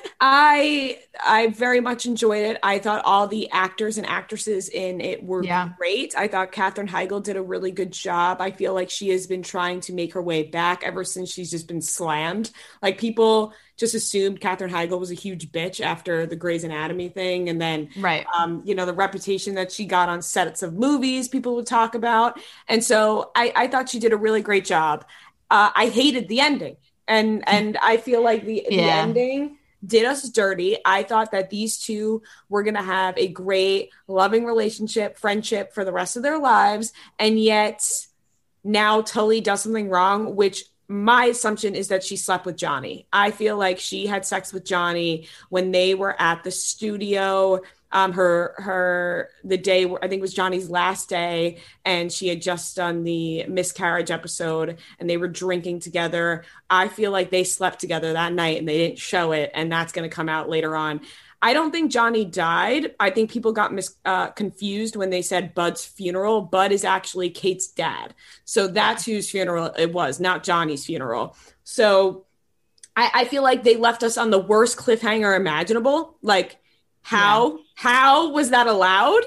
I I very much enjoyed it. I thought all the actors and actresses in it were Yeah. great. I thought Katherine Heigl did a really good job. I feel like she has been trying to make her way back ever since she's just been slammed. Like, people just assumed Katherine Heigl was a huge bitch after the Grey's Anatomy thing. And then, Right. um, you know, the reputation that she got on sets of movies people would talk about. And so I, I thought she did a really great job. Uh, I hated the ending. And, and I feel like the, the Yeah. ending did us dirty. I thought that these two were going to have a great, loving relationship, friendship for the rest of their lives. And yet now Tully does something wrong, which my assumption is that she slept with Johnny. I feel like she had sex with Johnny when they were at the studio. Um, her, her, the day, I think it was Johnny's last day, and she had just done the miscarriage episode and they were drinking together. I feel like they slept together that night and they didn't show it. And that's going to come out later on. I don't think Johnny died. I think people got mis- uh, confused when they said Bud's funeral. Bud is actually Kate's dad. So that's whose funeral it was, not Johnny's funeral. So I, I feel like they left us on the worst cliffhanger imaginable. Like, How, yeah. how was that allowed?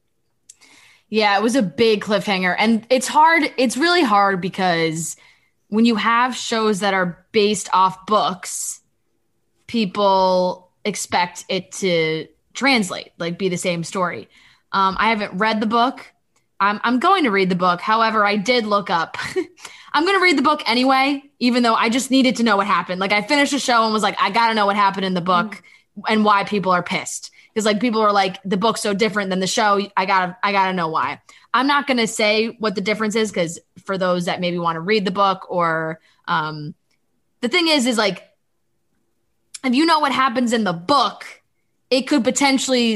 Yeah, it was a big cliffhanger. And it's hard. It's really hard because when you have shows that are based off books, people expect it to translate, like be the same story. Um, I haven't read the book. I'm, I'm going to read the book. However, I did look up. I'm going to read the book anyway, even though I just needed to know what happened. Like I finished the show and was like, I got to know what happened in the book. Mm. And why people are pissed. Because like people are like, the book's so different than the show. I gotta, I gotta know why. I'm not gonna say what the difference is because for those that maybe want to read the book or um, the thing is, is like, if you know what happens in the book, it could potentially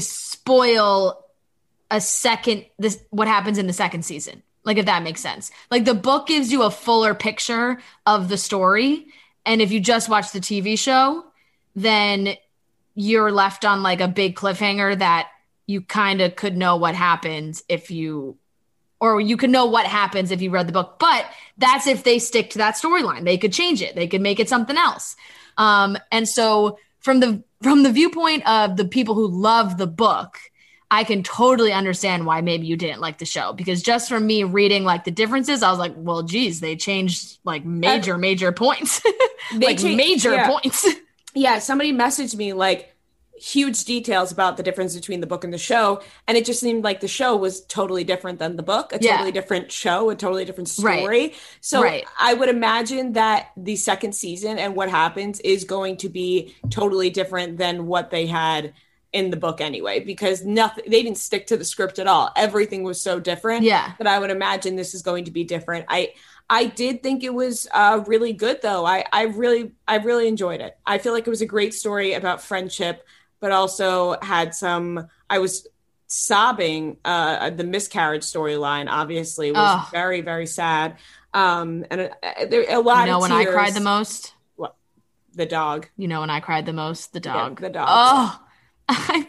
spoil a second, this what happens in the second season. Like if that makes sense. Like the book gives you a fuller picture of the story. And if you just watch the T V show, then you're left on like a big cliffhanger that you kind of could know what happens if you, or you could know what happens if you read the book, but that's if they stick to that storyline. They could change it. They could make it something else. Um, and so from the, from the viewpoint of the people who love the book, I can totally understand why maybe you didn't like the show, because just from me reading like the differences, I was like, well, geez, they changed like major, major points, like changed, major yeah. points. Yeah, somebody messaged me like huge details about the difference between the book and the show. And it just seemed like the show was totally different than the book, a yeah. totally different show, a totally different story. Right. So right. I would imagine that the second season and what happens is going to be totally different than what they had in the book anyway, because nothing, they didn't stick to the script at all. Everything was so different yeah. that I would imagine this is going to be different. I, I did think it was uh, really good, though. I, I really, I really enjoyed it. I feel like it was a great story about friendship, but also had some. I was sobbing. Uh, the miscarriage storyline, obviously, was oh. very, very sad. Um, and a, there a lot. You know of when tears. I cried the most? What? The dog. You know when I cried the most? The dog. Yeah, the dog. Oh, I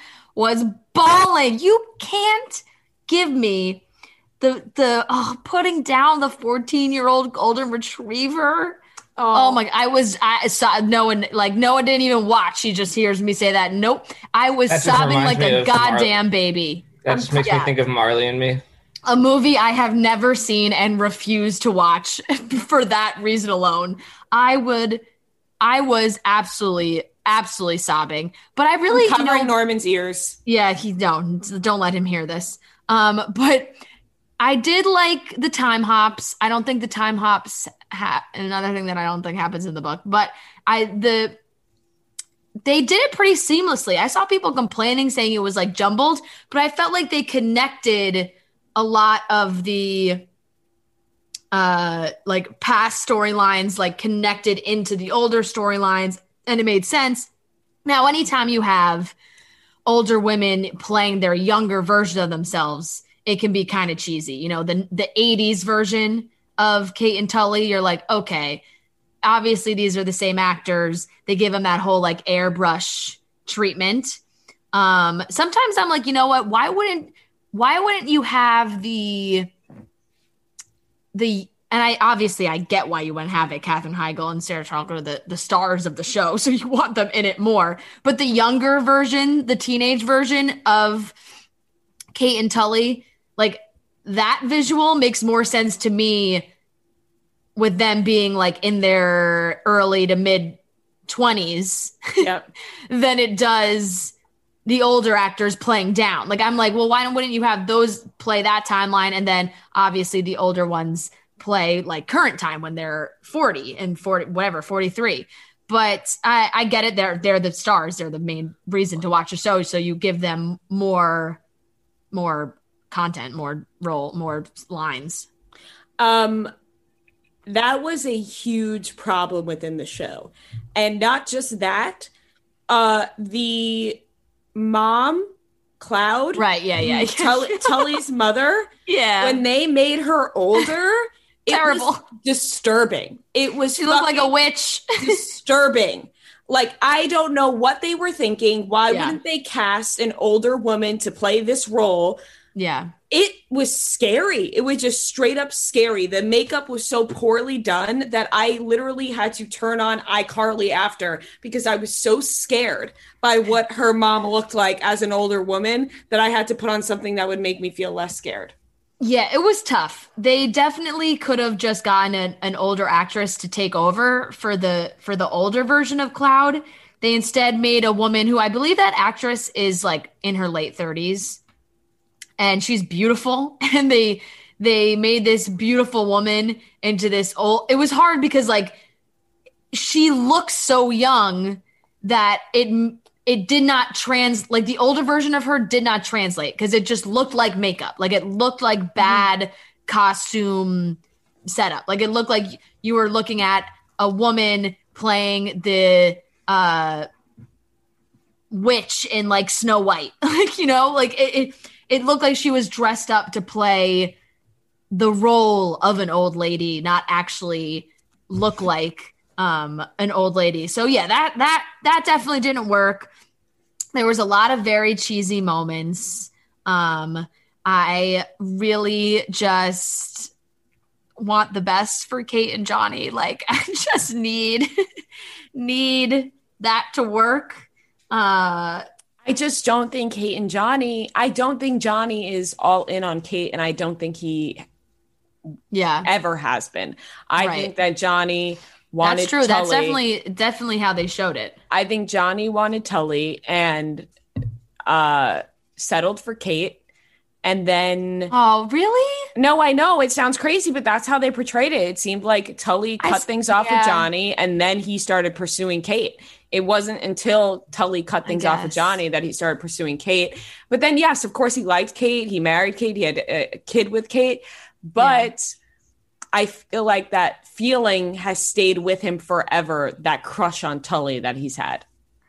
was bawling. You can't give me. The the oh, putting down the fourteen year old golden retriever. Oh, oh my! I was I saw no one like Noah didn't even watch. She just hears me say that. Nope, I was that sobbing like a goddamn Mar- baby. That just makes yeah. me think of Marley and Me. A movie I have never seen and refuse to watch for that reason alone. I would, I was absolutely, absolutely sobbing. But I really I'm covering you know, Norman's ears. Yeah, he don't don't let him hear this. Um, but. I did like the time hops. I don't think the time hops ha- another thing that I don't think happens in the book, but I the they did it pretty seamlessly. I saw people complaining saying it was like jumbled, but I felt like they connected a lot of the uh like past storylines like connected into the older storylines and it made sense. Now, anytime you have older women playing their younger version of themselves, it can be kind of cheesy. You know, the the eighties version of Kate and Tully, you're like, okay, obviously these are the same actors. They give them that whole like airbrush treatment. Um, sometimes I'm like, you know what? Why wouldn't why wouldn't you have the the and I obviously I get why you wouldn't have it. Katherine Heigl and Sarah Chalker, the the stars of the show, so you want them in it more. But the younger version, the teenage version of Kate and Tully, like that visual makes more sense to me with them being like in their early to mid twenties yep. than it does the older actors playing down. Like, I'm like, well, why wouldn't you have those play that timeline? And then obviously the older ones play like current time when they're forty and forty, whatever, forty-three. But I, I get it. They're, they're the stars. They're the main reason to watch a show. So you give them more, more content, more role, more lines. Um, that was a huge problem within the show. And not just that, uh, the mom, Cloud, right? Yeah, yeah. Tully, Tully's mother. Yeah. When they made her older, terrible, it was disturbing. It was she looked like a witch. Disturbing. Like, I don't know what they were thinking. Why yeah. wouldn't they cast an older woman to play this role? Yeah. It was scary. It was just straight up scary. The makeup was so poorly done that I literally had to turn on iCarly after because I was so scared by what her mom looked like as an older woman that I had to put on something that would make me feel less scared. Yeah, it was tough. They definitely could have just gotten a, an older actress to take over for the for the older version of Cloud. They instead made a woman who I believe that actress is like in her late thirties, and she's beautiful. And they they made this beautiful woman into this old. It was hard because like she looks so young that it. It did not trans like the older version of her did not translate because it just looked like makeup. Like it looked like bad mm-hmm. costume setup. Like it looked like you were looking at a woman playing the uh, witch in like Snow White. Like, you know, like it, it, it looked like she was dressed up to play the role of an old lady, not actually look like um, an old lady. So yeah, that, that, that definitely didn't work. There was a lot of very cheesy moments. Um, I really just want the best for Kate and Johnny. Like I just need, need that to work. Uh, I just don't think Kate and Johnny, I don't think Johnny is all in on Kate, and I don't think he yeah, ever has been. I right. think that Johnny wanted That's true. Tully. That's definitely definitely how they showed it. I think Johnny wanted Tully and uh, settled for Kate. And then... Oh, really? No, I know. It sounds crazy, but that's how they portrayed it. It seemed like Tully cut I, things off yeah. with Johnny, and then he started pursuing Kate. It wasn't until Tully cut things off with Johnny that he started pursuing Kate. But then, yes, of course, he liked Kate. He married Kate. He had a kid with Kate. But... Yeah. I feel like that feeling has stayed with him forever, that crush on Tully that he's had.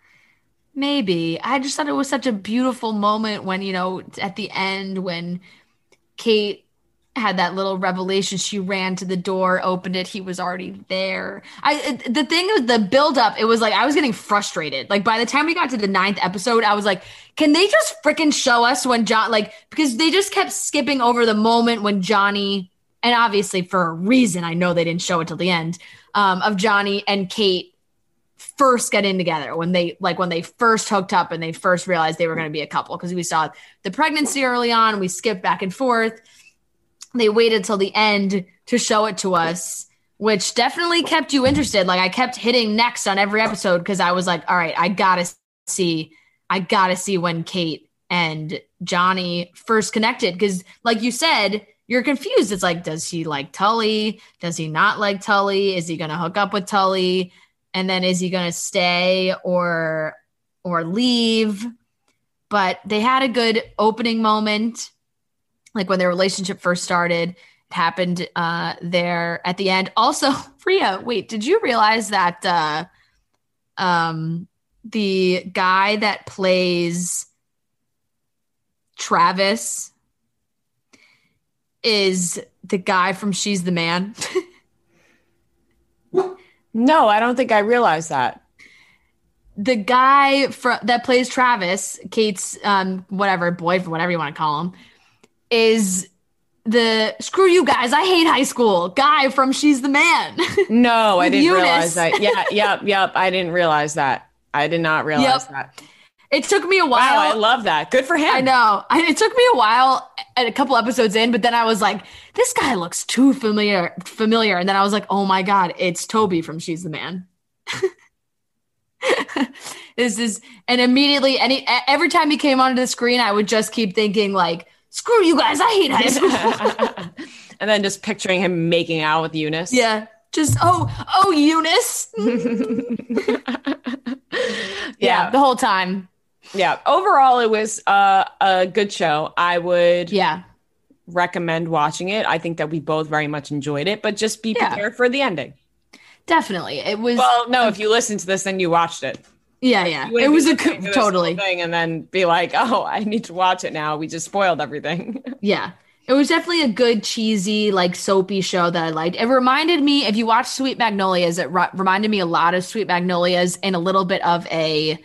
Maybe. I just thought it was such a beautiful moment when, you know, at the end when Kate had that little revelation, she ran to the door, opened it, he was already there. I the thing was the buildup, it was like I was getting frustrated. Like by the time we got to the ninth episode, I was like, can they just freaking show us when John, like, because they just kept skipping over the moment when Johnny... And obviously for a reason, I know they didn't show it till the end, um, of Johnny and Kate first getting together when they like when they first hooked up and they first realized they were going to be a couple, because we saw the pregnancy early on. We skipped back and forth. They waited till the end to show it to us, which definitely kept you interested. Like I kept hitting next on every episode because I was like, all right, I got to see, I got to see when Kate and Johnny first connected. Because like you said, you're confused. It's like, does he like Tully? Does he not like Tully? Is he going to hook up with Tully? And then is he going to stay or or leave? But they had a good opening moment. Like when their relationship first started, it happened uh, there at the end. Also, Rhea, wait, did you realize that uh, um, the guy that plays Travis is the guy from She's the Man? No, I don't think I realized that. The guy fr- that plays Travis, Kate's um, whatever, boyfriend, whatever you want to call him, is the screw you guys, I hate high school guy from She's the Man. No, I didn't Eunice. realize that. Yeah, yep, yep. I didn't realize that. I did not realize yep. that. It took me a while. Wow, I love that. Good for him. I know. I, it took me a while at a couple episodes in, but then I was like, this guy looks too familiar. Familiar. And then I was like, oh my God, it's Toby from She's the Man. This is, and immediately, any every time he came onto the screen, I would just keep thinking like, screw you guys, I hate high school. And then just picturing him making out with Eunice. Yeah. Just, oh, oh, Eunice. yeah. yeah, the whole time. Yeah. Overall, it was uh, a good show. I would yeah recommend watching it. I think that we both very much enjoyed it, but just be Yeah. prepared for the ending. Definitely. It was. Well, no, if you listen to this, then you watched it. Yeah, yeah. You It wouldn't was be a listening to this totally whole thing and then be like, oh, I need to watch it now. We just spoiled everything. Yeah. It was definitely a good, cheesy, like soapy show that I liked. It reminded me, if you watch Sweet Magnolias, it ro- reminded me a lot of Sweet Magnolias in a little bit of a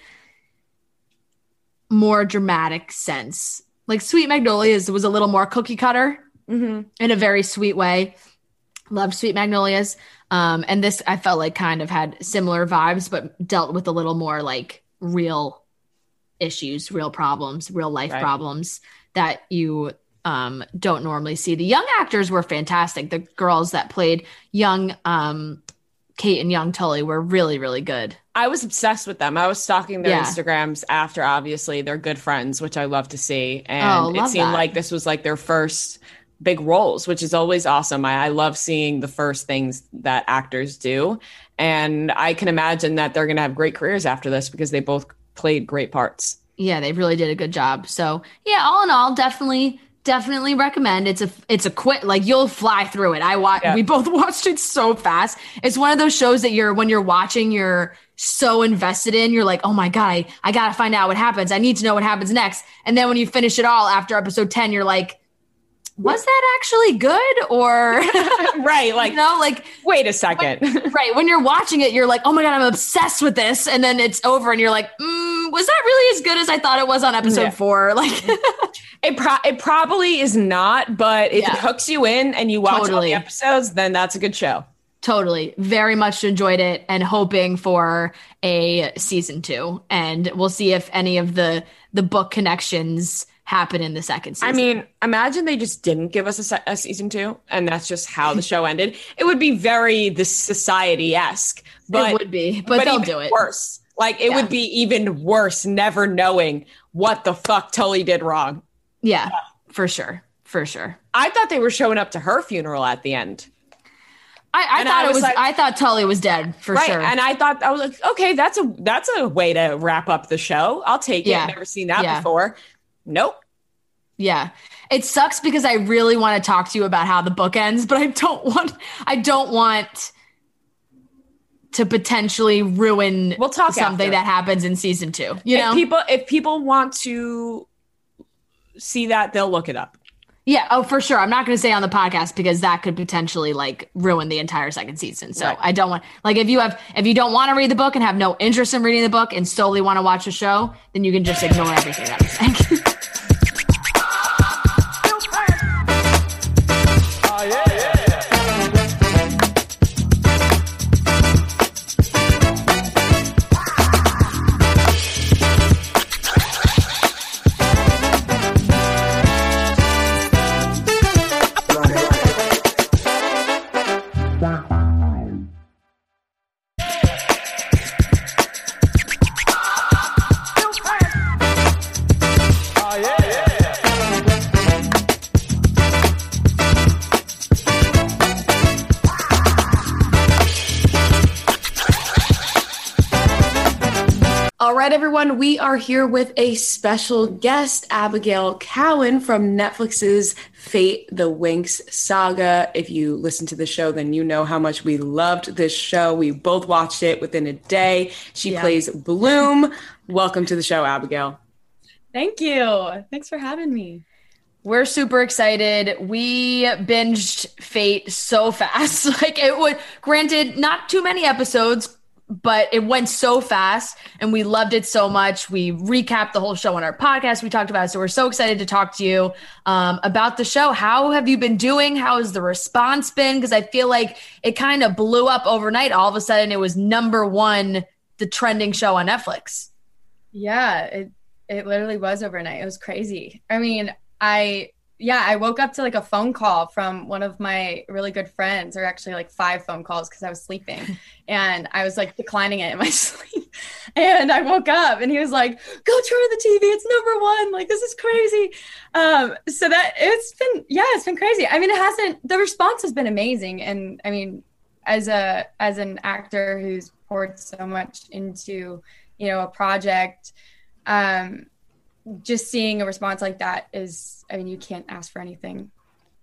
more dramatic sense. Like Sweet Magnolias was a little more cookie cutter Mm-hmm. in a very sweet way. Loved Sweet Magnolias. Um, and this I felt like kind of had similar vibes, but dealt with a little more like real issues, real problems, real life Right. problems that you um, don't normally see. The young actors were fantastic. The girls that played young um, Kate and young Tully were really, really good. I was obsessed with them. I was stalking their Yeah. Instagrams after, obviously, they're good friends, which I love to see. And Oh, it love seemed that. like this was like their first big roles, which is always awesome. I, I love seeing the first things that actors do. And I can imagine that they're going to have great careers after this because they both played great parts. Yeah, they really did a good job. So yeah, all in all, definitely, definitely recommend. It's a, it's a quick, like you'll fly through it. I watched, Yeah. we both watched it so fast. It's one of those shows that you're, when you're watching, you're so invested in. You're like, oh my god, I, I gotta find out what happens. I need to know what happens next. And then when you finish it all after episode ten, you're like, was that actually good? Or Right. Like, you know, like wait a second. right when you're watching it, you're like, oh my god, I'm obsessed with this, and then it's over, and you're like, mm, was that really as good as I thought it was on episode Yeah. four? Like, It pro- it probably is not, but if Yeah. it hooks you in and you watch all Totally. the episodes, then that's a good show. totally, very much enjoyed it, and hoping for a season two, and we'll see if any of the the book connections happen in the second season. I mean, imagine they just didn't give us a, se- a season two, and that's just how the show ended. It would be very the Society esque, but it would be, but, they'll even do it. worse. Like it Yeah. would be even worse, never knowing what the fuck Tully did wrong. Yeah, for sure, for sure. I thought they were showing up to her funeral at the end, I, I And thought I it was was. like- I thought Tully was dead for right? sure. And I thought I was like, okay, that's a that's a way to wrap up the show. I'll take Yeah. it. Never seen that Yeah. before. Nope. Yeah. It sucks because I really want to talk to you about how the book ends, but I don't want I don't want to potentially ruin We'll talk something after. that happens in season two. You if know? people if people want to see that, they'll look it up. Yeah, oh for sure. I'm not gonna say on the podcast because that could potentially like ruin the entire second season. So Right. I don't want like if you have if you don't want to read the book and have no interest in reading the book and solely want to watch the show, then you can just ignore everything that I'm saying. Oh, yeah, yeah. Oh, yeah, yeah. All right, everyone, we are here with a special guest, Abigail Cowan from Netflix's Fate the Winx saga. If you listen to the show, then you know how much we loved this show. We both watched it within a day. She Yeah. plays Bloom. Welcome to the show, Abigail. Thank you. Thanks for having me. We're super excited. We binged Fate so fast. Like it would, granted, not too many episodes, but it went so fast and we loved it so much. We recapped the whole show on our podcast. We talked about it. So we're so excited to talk to you um, about the show. How have you been doing? How has the response been? Because I feel like it kind of blew up overnight. All of a sudden it was number one, the trending show on Netflix. Yeah, it it literally was overnight. It was crazy. I mean, I yeah, I woke up to like a phone call from one of my really good friends, or actually like five phone calls because I was sleeping and I was like declining it in my sleep. And I woke up and he was like, go turn on the T V. It's number one. Like, this is crazy. Um, so that it's been, yeah, it's been crazy. I mean, it hasn't, the response has been amazing. And I mean, as a, as an actor who's poured so much into, you know, a project, um, just seeing a response like that is, I mean, you can't ask for anything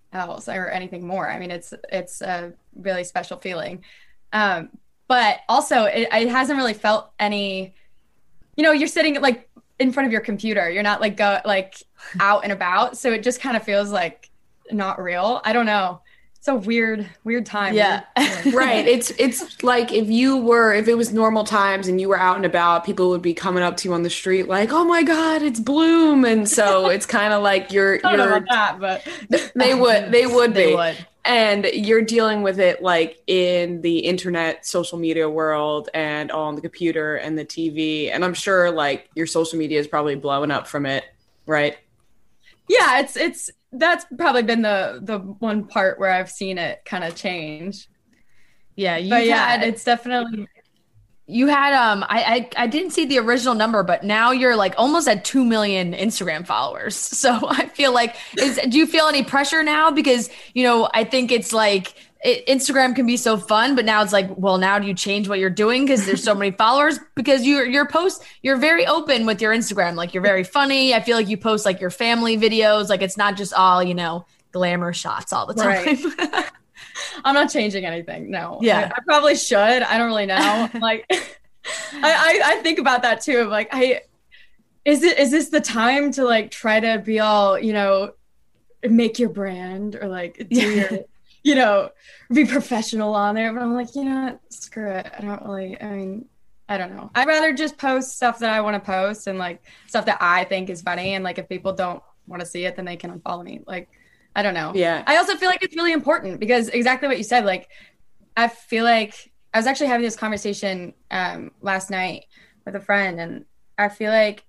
else or anything more. I mean, it's it's a really special feeling. Um, but also it, it hasn't really felt any, you know, you're sitting like in front of your computer. You're not like go like out and about. So it just kind of feels like not real. I don't know. It's a weird, weird time. Yeah. Weird right. It's it's like if you were if it was normal times and you were out and about, people would be coming up to you on the street like, oh my God, it's Bloom. And so it's kind of like you're I don't you're know about that, but they would they would They be. would. And you're dealing with it like in the internet, social media world and on the computer and the T V. And I'm sure like your social media is probably blowing up from it, right? yeah, it's it's that's probably been the the one part where I've seen it kind of change. Yeah, you But yeah, had it's definitely you had um I, I I didn't see the original number, but now you're like almost at two million Instagram followers. So I feel like is do you feel any pressure now? Because you know I think it's like it, Instagram can be so fun, but now it's like, well, now do you change what you're doing because there's so many followers? Because you your post you're very open with your Instagram, like you're very funny. I feel like you post like your family videos, like it's not just all you know glamour shots all the time. Right. I'm not changing anything. No. Yeah. I, I probably should. I don't really know. Like, I, I, I think about that too. I'm like, I, is it, is this the time to like, try to be all, you know, make your brand or like do Yeah. your, you know, be professional on there. But I'm like, you know what? Screw it. I don't really, I mean, I don't know. I'd rather just post stuff that I want to post and like stuff that I think is funny. And like, if people don't want to see it, then they can unfollow me. Like, I don't know. Yeah. I also feel like it's really important because exactly what you said, like, I feel like I was actually having this conversation um, last night with a friend, and I feel like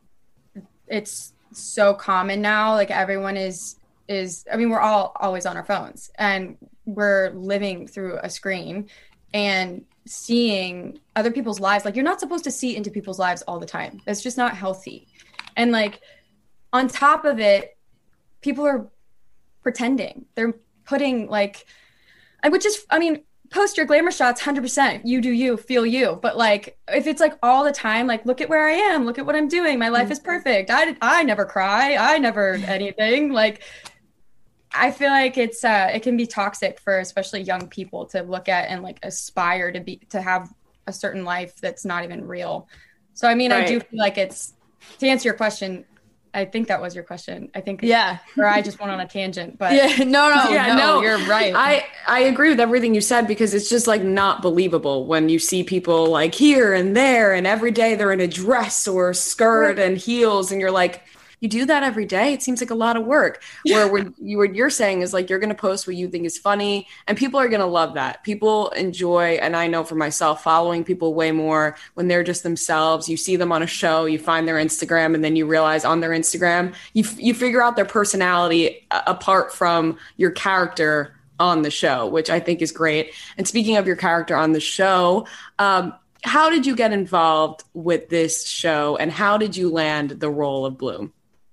it's so common now. Like everyone is, is, I mean, we're all always on our phones and we're living through a screen and seeing other people's lives. Like you're not supposed to see into people's lives all the time. That's just not healthy. And like on top of it, people are pretending. They're putting like, which is, I mean, post your glamour shots one hundred percent. You do you, feel you. But like, if it's like all the time, like, look at where I am, look at what I'm doing. My life is perfect. I, I never cry. I never anything. Like, I feel like it's, uh, it can be toxic for especially young people to look at and like aspire to be, to have a certain life that's not even real. So, I mean, right. I do feel like it's, to answer your question, I think that was your question. I think, yeah, or I just went on a tangent, but yeah, no, no, yeah, no, no, you're right. I, I agree with everything you said because it's just like not believable when you see people like here and there and every day they're in a dress or a skirt and heels and you're like, you do that every day? It seems like a lot of work. Where what, you, what you're saying is like, you're going to post what you think is funny and people are going to love that. People enjoy, and I know for myself, following people way more when they're just themselves. You see them on a show, you find their Instagram, and then you realize on their Instagram, you, you figure out their personality apart from your character on the show, which I think is great. And speaking of your character on the show, um, how did you get involved with this show and how did you land the role of Bloom?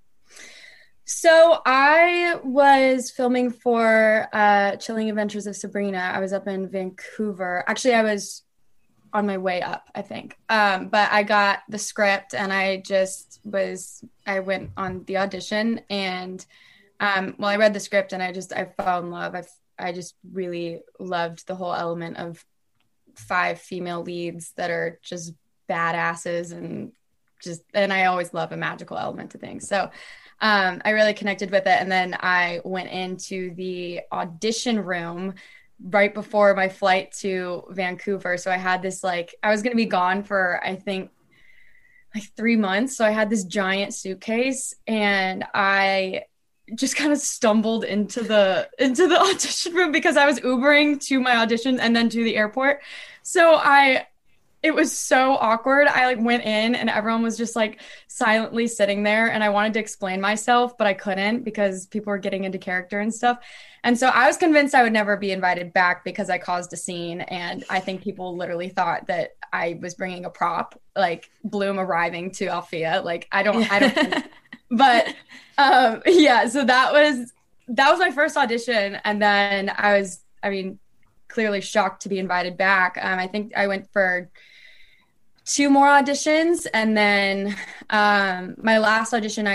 So I was filming for uh, Chilling Adventures of Sabrina. I was up in Vancouver. Actually, I was on my way up, I think. Um, but I got the script and I just was, I went on the audition and, um, well, I read the script and I just, I fell in love. I, I just really loved the whole element of five female leads that are just badasses and just, and I always love a magical element to things. So Um, I really connected with it. And then I went into the audition room right before my flight to Vancouver. So I had this, like, I was going to be gone for, I think, like three months. So I had this giant suitcase and I just kind of stumbled into the, into the audition room because I was Ubering to my audition and then to the airport. So I, it was so awkward. I like went in and everyone was just like silently sitting there and I wanted to explain myself, but I couldn't because people were getting into character and stuff. And so I was convinced I would never be invited back because I caused a scene. And I think people literally thought that I was bringing a prop, like Bloom arriving to Althea. Like, I don't, I don't, but um, yeah, so that was, that was my first audition. And then I was, I mean, clearly shocked to be invited back. Um, I think I went for two more auditions and then um, my last audition, I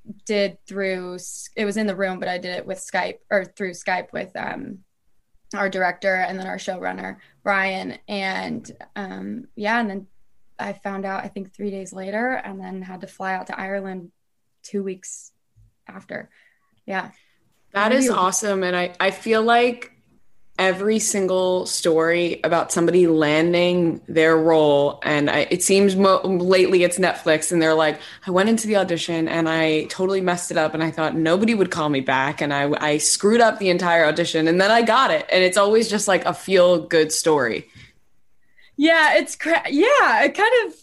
did through, it was in the room, but I did it with Skype or through Skype with um, our director and then our showrunner, Brian. And um, yeah, and then I found out, I think three days later, and then had to fly out to Ireland two weeks after. Yeah. That is awesome. And I, I feel like every single story about somebody landing their role, and I, it seems mo- lately it's Netflix, and they're like, I went into the audition and I totally messed it up, and I thought nobody would call me back, and I, I screwed up the entire audition, and then I got it. And it's always just like a feel good story. Yeah, it's cra- yeah, it kind of,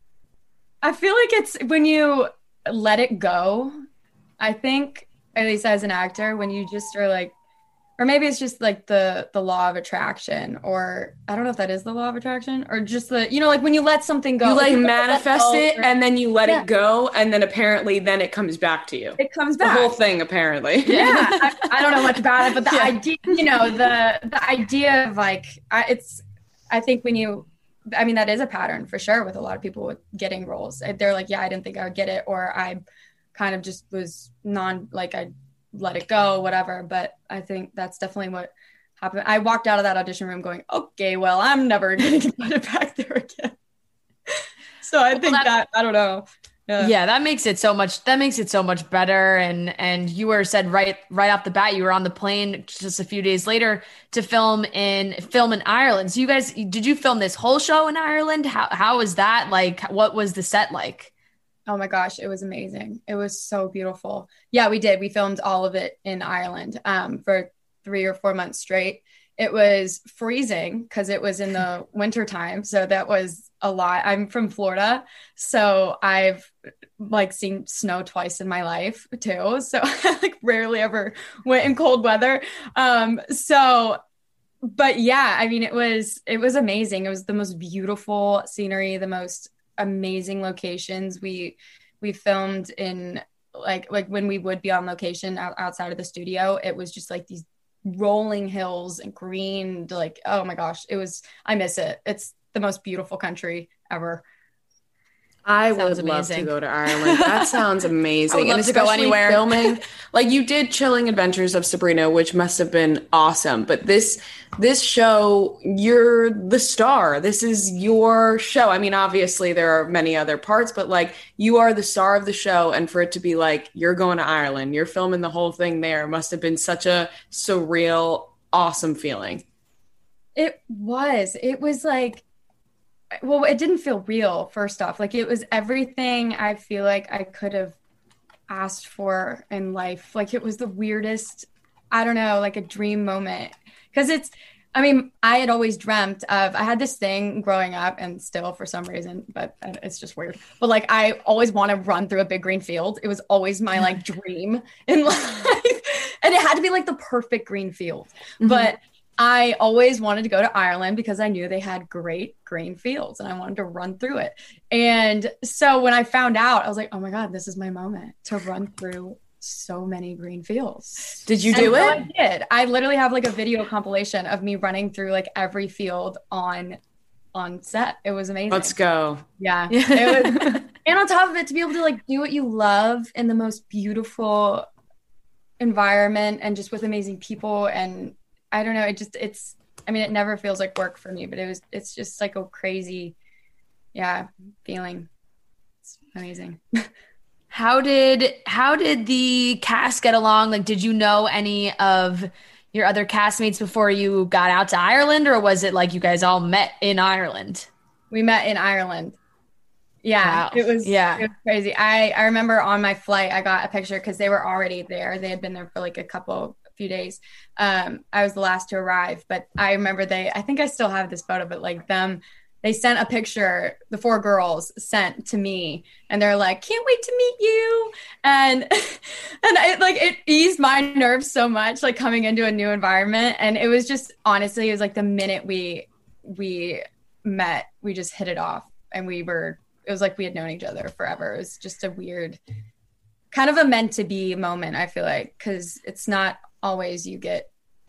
I feel like it's when you let it go, I think, at least as an actor, when you just are like, or maybe it's just like the the law of attraction, or I don't know if that is the law of attraction, or just the, you know, like when you let something go. You like, like manifest it or, and then you let yeah. it go, and then apparently then it comes back to you. It comes back. The whole thing, apparently. Yeah. I, I don't know much about it, but the yeah. idea, you know, the the idea of like, I, it's, I think when you, I mean, that is a pattern for sure with a lot of people with getting roles. They're like, yeah, I didn't think I would get it, or I kind of just was non, like I let it go, whatever. But I think that's definitely what happened. I walked out of that audition room going, okay, well, I'm never going to put it back there again. So I well, think that, that, I don't know. Yeah. yeah, that makes it so much, that makes it so much better. And, and you were said right, right off the bat, you were on the plane just a few days later to film in film in Ireland. So you guys, did you film this whole show in Ireland? How, how was that? Like, what was the set like? Oh my gosh, it was amazing. It was so beautiful. Yeah, we did. We filmed all of it in Ireland um, for three or four months straight. It was freezing because it was in the winter time. So that was a lot. I'm from Florida, so I've like seen snow twice in my life too. So I like rarely ever went in cold weather. Um, so, but yeah, I mean, it was, it was amazing. It was the most beautiful scenery, the most amazing locations. We we filmed in like like when we would be on location out, outside of the studio, it was just like these rolling hills and green, like, oh my gosh, it was, I miss it. It's the most beautiful country ever. I sounds would amazing. love to go to Ireland. That sounds amazing. I would love and to go anywhere. Filming, like you did Chilling Adventures of Sabrina, which must have been awesome. But this this show, you're the star. This is your show. I mean, obviously there are many other parts, but like you are the star of the show. And for it to be like, you're going to Ireland, you're filming the whole thing there, must have been such a surreal, awesome feeling. It was. It was like, well, it didn't feel real, first off. Like, it was everything I feel like I could have asked for in life. Like, it was the weirdest, I don't know, like a dream moment. Because it's, I mean, I had always dreamt of, I had this thing growing up, and still for some reason, but it's just weird. But like, I always want to run through a big green field. It was always my like dream in life. And it had to be like the perfect green field. Mm-hmm. But I always wanted to go to Ireland because I knew they had great green fields and I wanted to run through it. And so when I found out, I was like, oh my God, this is my moment to run through so many green fields. Did you do and it? So I did. I literally have like a video compilation of me running through like every field on on set. It was amazing. Let's go. Yeah. It was, and on top of it, to be able to like do what you love in the most beautiful environment and just with amazing people, and I don't know, it just, it's, I mean, it never feels like work for me, but it was, it's just like a crazy, yeah, feeling. It's amazing. How did, how did the cast get along? Like, did you know any of your other castmates before you got out to Ireland, or was it like you guys all met in Ireland? We met in Ireland. Yeah, wow. it was, yeah. It was crazy. I, I remember on my flight, I got a picture because they were already there. They had been there for like a couple few days. Um, I was the last to arrive, but I remember they, I think I still have this photo, but like them, they sent a picture, the four girls sent to me, and they're like, can't wait to meet you. And, and it like, it eased my nerves so much, like coming into a new environment. And it was just, honestly, it was like the minute we, we met, we just hit it off, and we were, it was like we had known each other forever. It was just a weird, kind of a meant to be moment, I feel like, because it's not always you get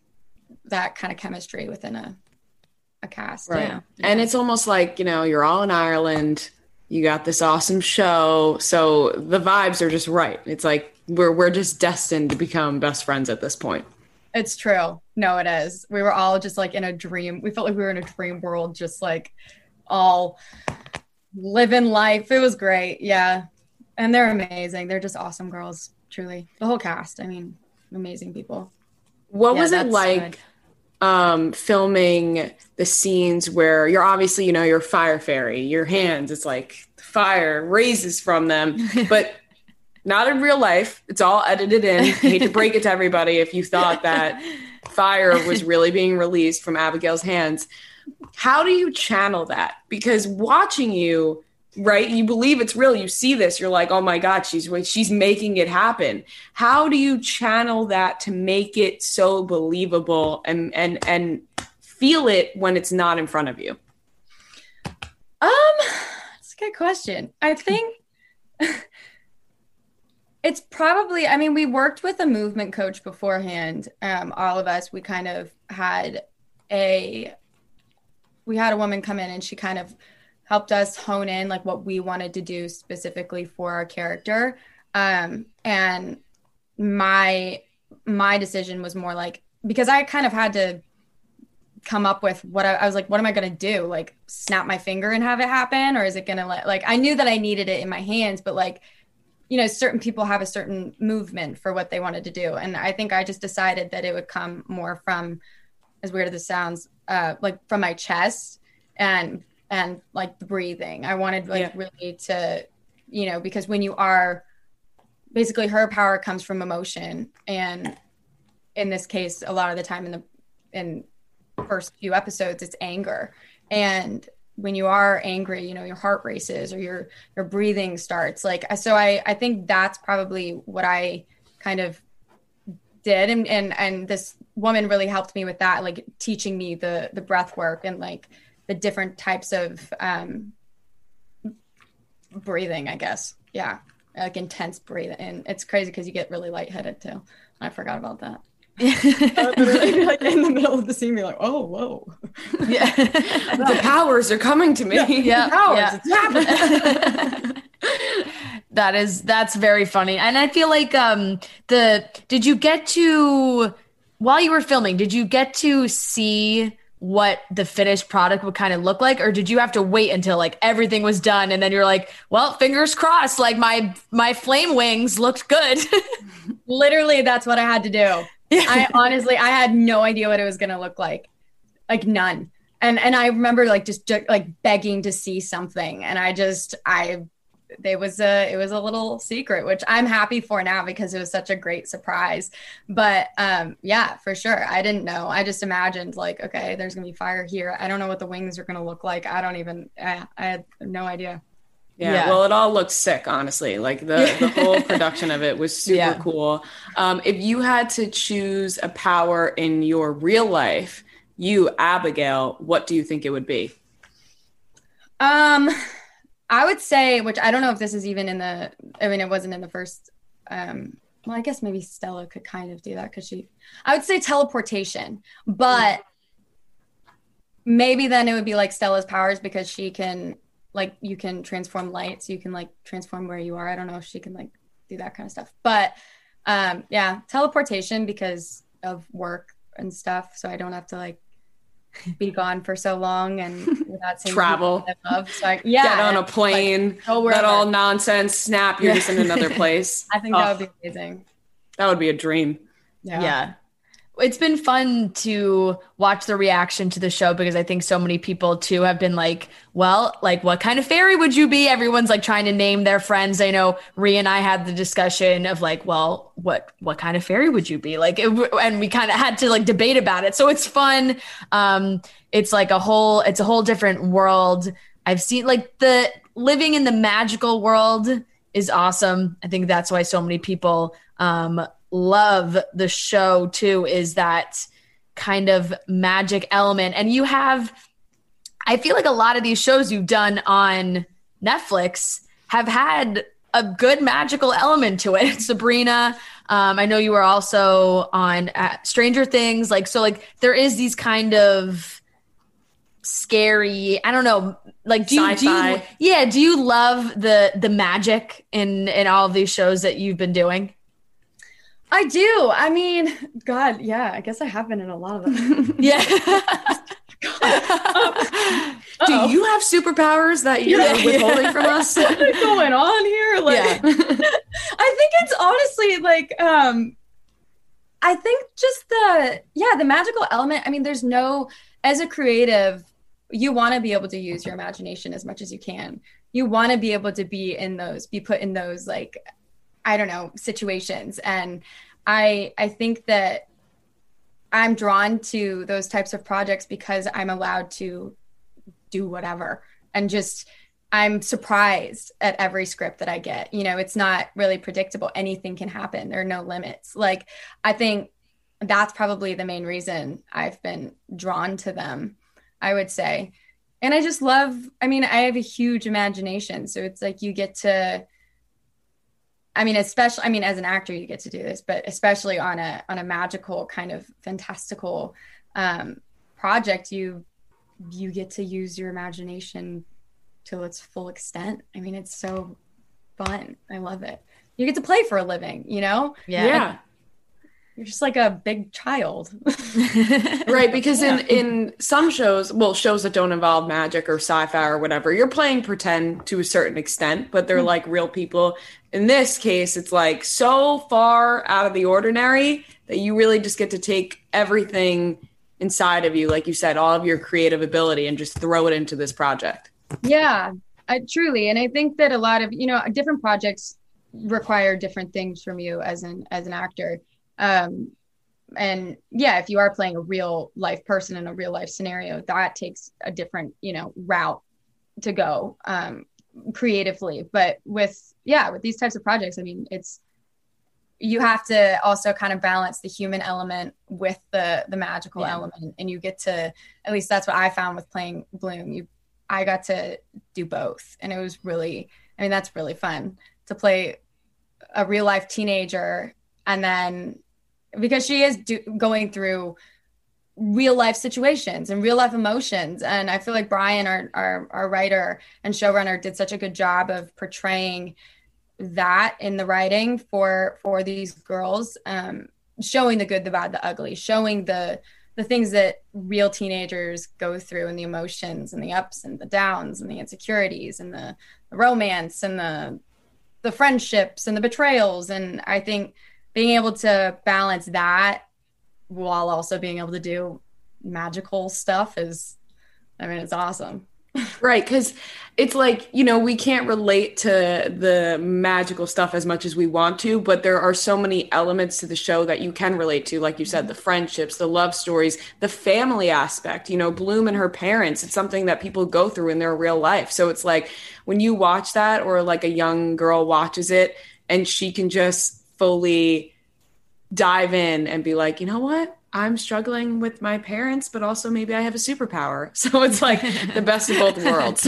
that kind of chemistry within a a cast. Right. Yeah. And it's almost like, you know, you're all in Ireland, you got this awesome show. So the vibes are just right. It's like we're we're just destined to become best friends at this point. It's true. No, it is. We were all just like in a dream. We felt like we were in a dream world, just like all living life. It was great. Yeah. And they're amazing. They're just awesome girls, truly. The whole cast. I mean, amazing people. What Yeah, was it that's like um, filming the scenes where you're obviously, you know, you're fire fairy, your hands, it's like fire raises from them, but not in real life. It's all edited in. I hate to break it to everybody if you thought that fire was really being released from Abigail's hands. How do you channel that? Because watching you, right, you believe it's real. You see this, you're like, oh my God, she's she's making it happen. How do you channel that to make it so believable and and and feel it when it's not in front of you? Um, that's a good question. I think it's probably, I mean, we worked with a movement coach beforehand. Um, all of us, we kind of had a, we had a woman come in and she kind of helped us hone in like what we wanted to do specifically for our character. Um, and my, my decision was more like, because I kind of had to come up with what I, I was like, what am I going to do? Like snap my finger and have it happen? Or is it going to let, like, I knew that I needed it in my hands, but like, you know, certain people have a certain movement for what they wanted to do. And I think I just decided that it would come more from, as weird as this sounds, uh, like from my chest and, and like the breathing. I wanted like yeah. really to, you know, because when you are, basically her power comes from emotion. And in this case, a lot of the time in the, in first few episodes, it's anger. And when you are angry, you know, your heart races or your, your breathing starts like, so I, I think that's probably what I kind of did. And, and, and this woman really helped me with that, like teaching me the, the breath work and like the different types of, um, breathing, I guess. Yeah. Like intense breathing. And it's crazy because you get really lightheaded too. I forgot about that. I would literally be like in the middle of the scene, be like, "Oh, whoa, yeah, the powers are coming to me." Yeah, yeah, powers, yeah. It's happening. That is that's very funny, and I feel like um the did you get to while you were filming? Did you get to see what the finished product would kind of look like, or did you have to wait until like everything was done and then you're like, well, fingers crossed, like my my flame wings looked good? Literally, that's what I had to do. I honestly, I had no idea what it was going to look like, like none. And and I remember like just, just like begging to see something, and I just I it was a it was a little secret, which I'm happy for now because it was such a great surprise. But um, yeah, for sure, I didn't know. I just imagined like, okay, there's gonna be fire here. I don't know what the wings are gonna look like. I don't even. I, I had no idea. Yeah, yeah, well, it all looks sick, honestly. Like the, the whole production of it was super yeah. cool. Um, if you had to choose a power in your real life, you, Abigail, what do you think it would be? Um, I would say, which I don't know if this is even in the, I mean, it wasn't in the first, um, well, I guess maybe Stella could kind of do that because she, I would say teleportation, but maybe then it would be like Stella's powers because she can, like you can transform light, so you can like transform where you are. I don't know if she can like do that kind of stuff, but um, yeah, teleportation because of work and stuff. So I don't have to like be gone for so long and without seeing travel. I love. So I, yeah, get on a plane. Like, that all nonsense. Snap, you're yeah. just in another place. I think oh, that would be amazing. That would be a dream. Yeah. yeah. It's been fun to watch the reaction to the show because I think so many people too have been like, well, like what kind of fairy would you be? Everyone's like trying to name their friends. I know Rhea and I had the discussion of like, well, what, what kind of fairy would you be? Like, it, and we kind of had to like debate about it. So it's fun. Um, it's like a whole, it's a whole different world. I've seen like the living in the magical world is awesome. I think that's why so many people, um, love the show too, is that kind of magic element. And you have, I feel like a lot of these shows you've done on Netflix have had a good magical element to it. Sabrina, um, I know you were also on uh, Stranger Things. Like, so like there is these kind of scary. I don't know. Like, do you, do you, Sci-fi. yeah, do you love the the magic in in all of these shows that you've been doing? I do. I mean, God, yeah, I guess I have been in a lot of them. Yeah. Do you have superpowers that you're Yeah, withholding yeah. from us? What's going on here? Like, Yeah. I think it's honestly like, um, I think just the, yeah, the magical element. I mean, there's no, as a creative, you want to be able to use your imagination as much as you can. You want to be able to be in those, be put in those, like, I don't know, situations. And I, I think that I'm drawn to those types of projects because I'm allowed to do whatever. And just, I'm surprised at every script that I get. You know, it's not really predictable. Anything can happen. There are no limits. Like, I think that's probably the main reason I've been drawn to them, I would say. And I just love, I mean, I have a huge imagination. So it's like you get to, I mean, especially, I mean, as an actor, you get to do this, but especially on a, on a magical kind of fantastical um, project, you, you get to use your imagination to its full extent. I mean, it's so fun. I love it. You get to play for a living, you know? Yeah. Yeah. You're just like a big child. Right, because Yeah. in in some shows, well, shows that don't involve magic or sci-fi or whatever, you're playing pretend to a certain extent, but they're like real people. In this case, it's like so far out of the ordinary that you really just get to take everything inside of you, like you said, all of your creative ability, and just throw it into this project. Yeah, I, truly. And I think that a lot of, you know, different projects require different things from you as an as an actor. Um, and yeah, if you are playing a real life person in a real life scenario, that takes a different, you know, route to go um, creatively. But with, yeah, with these types of projects, I mean, it's, you have to also kind of balance the human element with the the magical Yeah. element. And you get to, at least that's what I found with playing Bloom. You, I got to do both. And it was really, I mean, that's really fun to play a real life teenager. And then because she is do, going through real life situations and real life emotions. And I feel like Brian, our, our, our writer and showrunner, did such a good job of portraying that in the writing for, for these girls, um, showing the good, the bad, the ugly, showing the, the things that real teenagers go through and the emotions and the ups and the downs and the insecurities and the, the romance and the, the friendships and the betrayals. And I think being able to balance that while also being able to do magical stuff is, I mean, it's awesome. Right, because it's like, you know, we can't relate to the magical stuff as much as we want to, but there are so many elements to the show that you can relate to. Like you said, the friendships, the love stories, the family aspect, you know, Bloom and her parents. It's something that people go through in their real life. So it's like when you watch that, or like a young girl watches it and she can just fully dive in and be like, you know what? I'm struggling with my parents, but also maybe I have a superpower. So it's like the best of both worlds.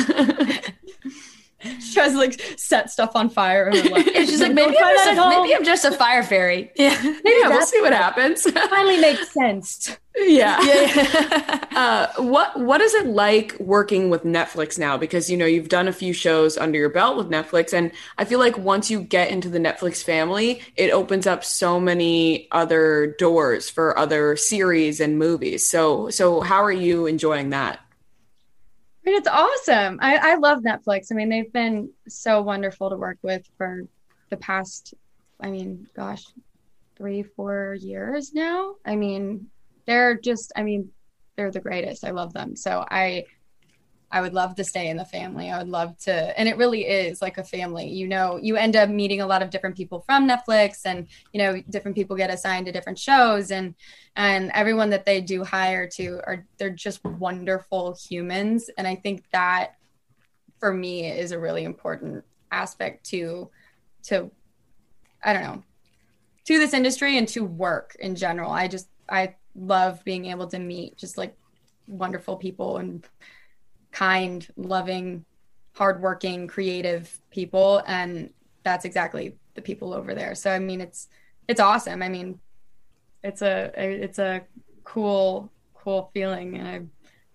She tries to like set stuff on fire. And like, It's just like, maybe I'm just, a, maybe I'm just a fire fairy. Yeah. Yeah, we'll see what happens. finally makes sense. Yeah. Yeah. uh, what What is it like working with Netflix now? Because, you know, you've done a few shows under your belt with Netflix, and I feel like once you get into the Netflix family, it opens up so many other doors for other series and movies. So, so how are you enjoying that? I mean, it's awesome. I, I love Netflix. I mean, they've been so wonderful to work with for the past, I mean, gosh, three, four years now. I mean, they're just, I mean, they're the greatest. I love them. So I, I would love to stay in the family. I would love to, and it really is like a family. You know, you end up meeting a lot of different people from Netflix, and, you know, different people get assigned to different shows, and, and everyone that they do hire to are, they're just wonderful humans. And I think that for me is a really important aspect to, to, I don't know, to this industry and to work in general. I just, I love being able to meet just like wonderful people and kind, loving, hardworking, creative people. And that's exactly the people over there. So, I mean, it's, it's awesome. I mean, it's a, it's a cool, cool feeling. And I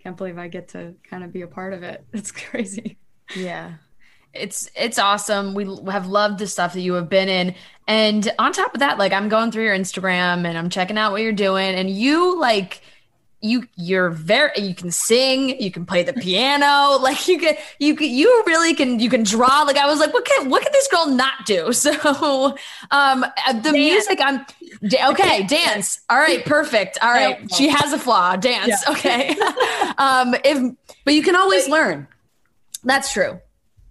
can't believe I get to kind of be a part of it. It's crazy. Yeah. It's it's awesome. We have loved the stuff that you have been in. And on top of that, like I'm going through your Instagram and I'm checking out what you're doing. And you like you you're very you can sing, you can play the piano, like you can you can you really can you can draw. Like I was like, what can what can this girl not do? So um the dance. music I'm okay, dance. All right, perfect. All right. She has a flaw. Dance. Yeah. Okay. um if but you can always but, learn. That's true.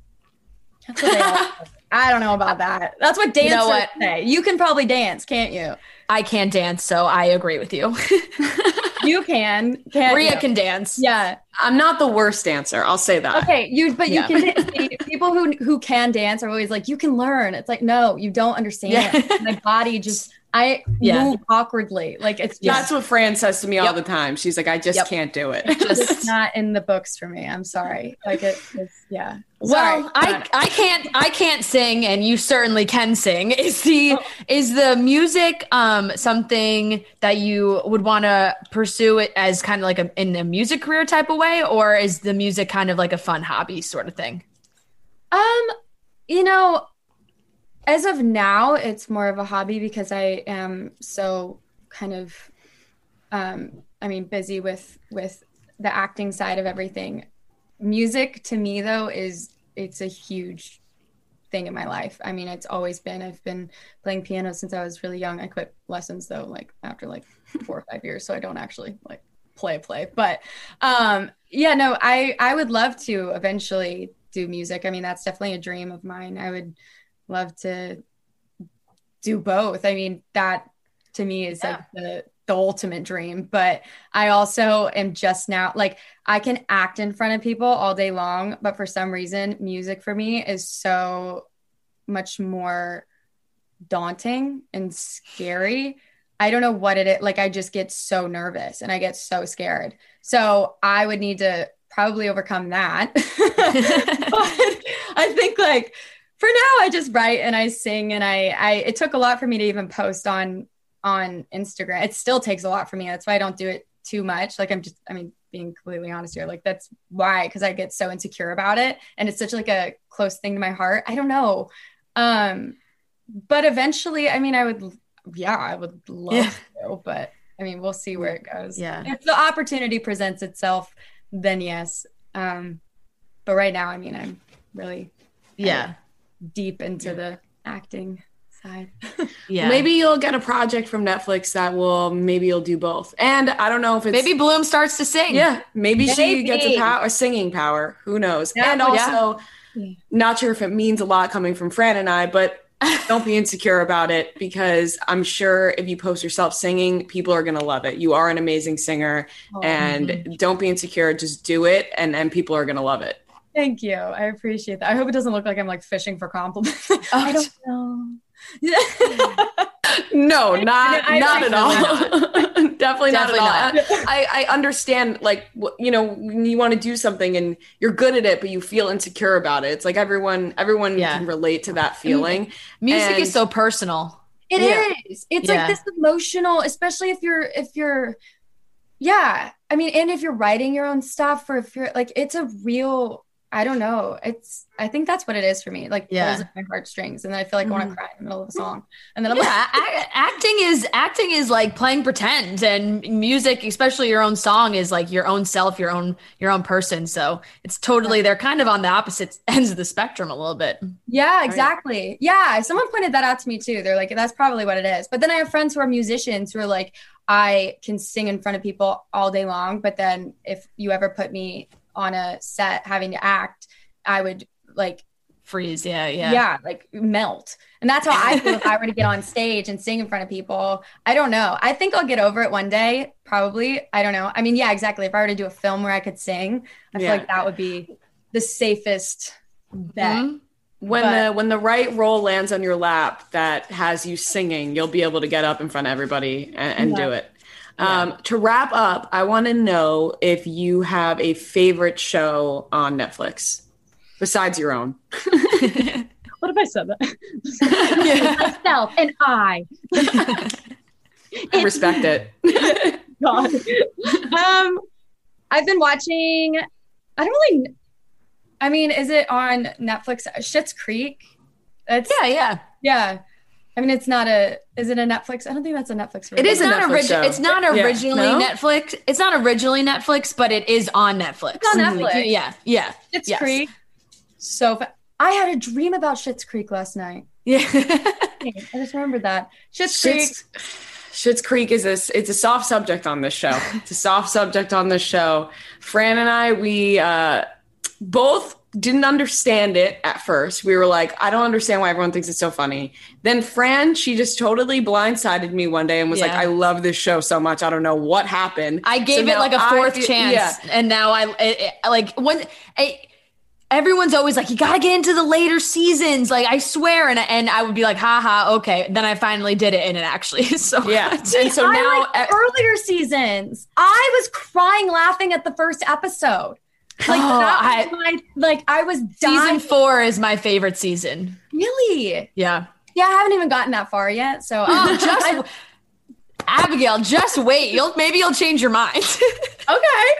That's what they all I don't know about that. That's what dancers you know what? say. You can probably dance, can't you? I can't dance, so I agree with you. You can. Can't Rhea you? can dance. Yeah. I'm not the worst dancer. I'll say that. Okay, you but yeah. you can see, people who who can dance are always like, you can learn. It's like, no, you don't understand. Yeah. My body just I yeah. move awkwardly. Like it's just, that's what Fran says to me yep. all the time. She's like, I just yep. can't do it. It's just not in the books for me. I'm sorry. Like it, it's yeah. Well, sorry. I I can't I can't sing, and you certainly can sing. Is the oh. is the music um something that you would want to pursue it as kind of like a in a music career type of way, or is the music kind of like a fun hobby sort of thing? Um, you know. As of now, it's more of a hobby because I am so kind of, um, I mean, busy with with the acting side of everything. Music to me, though, is it's a huge thing in my life. I mean, it's always been. I've been playing piano since I was really young. I quit lessons though, like after like four or five years, so I don't actually like play play. But um, yeah, no, I I would love to eventually do music. I mean, that's definitely a dream of mine. I would love to do both. I mean, that to me is yeah. like the, the ultimate dream, but I also am just now, like I can act in front of people all day long, but for some reason, music for me is so much more daunting and scary. I don't know what it is. Like, I just get so nervous and I get so scared. So I would need to probably overcome that. But I think like, for now, I just write and I sing, and I, I, it took a lot for me to even post on, on Instagram. It still takes a lot for me. That's why I don't do it too much. Like I'm just, I mean, being completely honest here, like that's why, cause I get so insecure about it. And it's such like a close thing to my heart. I don't know. Um, but eventually, I mean, I would, yeah, I would love yeah. to, but I mean, we'll see where it goes. Yeah. If the opportunity presents itself, then yes. Um, but right now, I mean, I'm really, yeah. deep into the acting side. Yeah. Maybe you'll get a project from Netflix that will, maybe you'll do both. And I don't know if it's. Maybe Bloom starts to sing. Yeah. Maybe, maybe. she gets a power, a singing power. Who knows? Yeah, and also, yeah. not sure if it means a lot coming from Fran and I, but don't be insecure about it, because I'm sure if you post yourself singing, people are going to love it. You are an amazing singer, oh, and mm-hmm. don't be insecure. Just do it. And, and people are going to love it. Thank you. I appreciate that. I hope it doesn't look like I'm like fishing for compliments. Oh, I don't know. no, not I, I, not I, at all. Definitely, Definitely not at all. Not. I, I understand, like, you know, when you want to do something and you're good at it, but you feel insecure about it. It's like everyone, everyone yeah. can relate to that feeling. Music and, is so personal. It yeah. is. It's yeah. like this emotional, especially if you're, if you're, yeah. I mean, and if you're writing your own stuff, or if you're like, it's a real. I don't know. It's, I think that's what it is for me. Like, yeah. pulls at my heartstrings, and then I feel like mm-hmm. I want to cry in the middle of a song. And then I'm yeah, like, a- acting is, acting is like playing pretend, and music, especially your own song, is like your own self, your own, your own person. So it's totally, they're kind of on the opposite ends of the spectrum a little bit. Yeah, exactly. Right. Yeah. Someone pointed that out to me too. They're like, that's probably what it is. But then I have friends who are musicians who are like, I can sing in front of people all day long, but then if you ever put me on a set having to act, I would like freeze. Yeah. Yeah. Yeah. Like melt. And that's how I feel if I were to get on stage and sing in front of people. I don't know. I think I'll get over it one day. Probably. I don't know. I mean, yeah, exactly. If I were to do a film where I could sing, I feel yeah. like that would be the safest bet. Mm-hmm. When but, the when the right role lands on your lap that has you singing, you'll be able to get up in front of everybody and, and yeah. do it. Um, yeah. To wrap up, I want to know if you have a favorite show on Netflix besides your own. What if I said that? Yeah. Myself and I. I respect it. God. Um, I've been watching, I don't really, I mean, is it on Netflix? Schitt's Creek? It's, yeah, yeah. Yeah. I mean, it's not a, is it a Netflix? I don't think that's a Netflix version. It is not original. It's not originally yeah. no? Netflix. It's not originally Netflix, but it is on Netflix. It's on Netflix. Mm-hmm. Yeah, yeah. Schitt's yes. Creek. So fa- I had a dream about Schitt's Creek last night. Yeah. I just remembered that. Schitt's Creek. Schitt's Creek is a, it's a soft subject on this show. It's a soft subject on this show. Fran and I, we uh, both didn't understand it at first. We were like, I don't understand why everyone thinks it's so funny. Then Fran, she just totally blindsided me one day and was yeah. like, I love this show so much. I don't know what happened. I gave so it like a fourth I, chance. Yeah. And now I, it, it, like, when, I, everyone's always like, you got to get into the later seasons. Like, I swear. And, and I would be like, haha, okay. Then I finally did it. And it actually is so yeah. good. And so I now like at, earlier seasons, I was crying laughing at the first episode. Like, oh, that was I, my, like I was dying. Season four is my favorite season. Really? Yeah. Yeah, I haven't even gotten that far yet. So oh, just Abigail, just wait. You'll maybe you'll change your mind. Okay.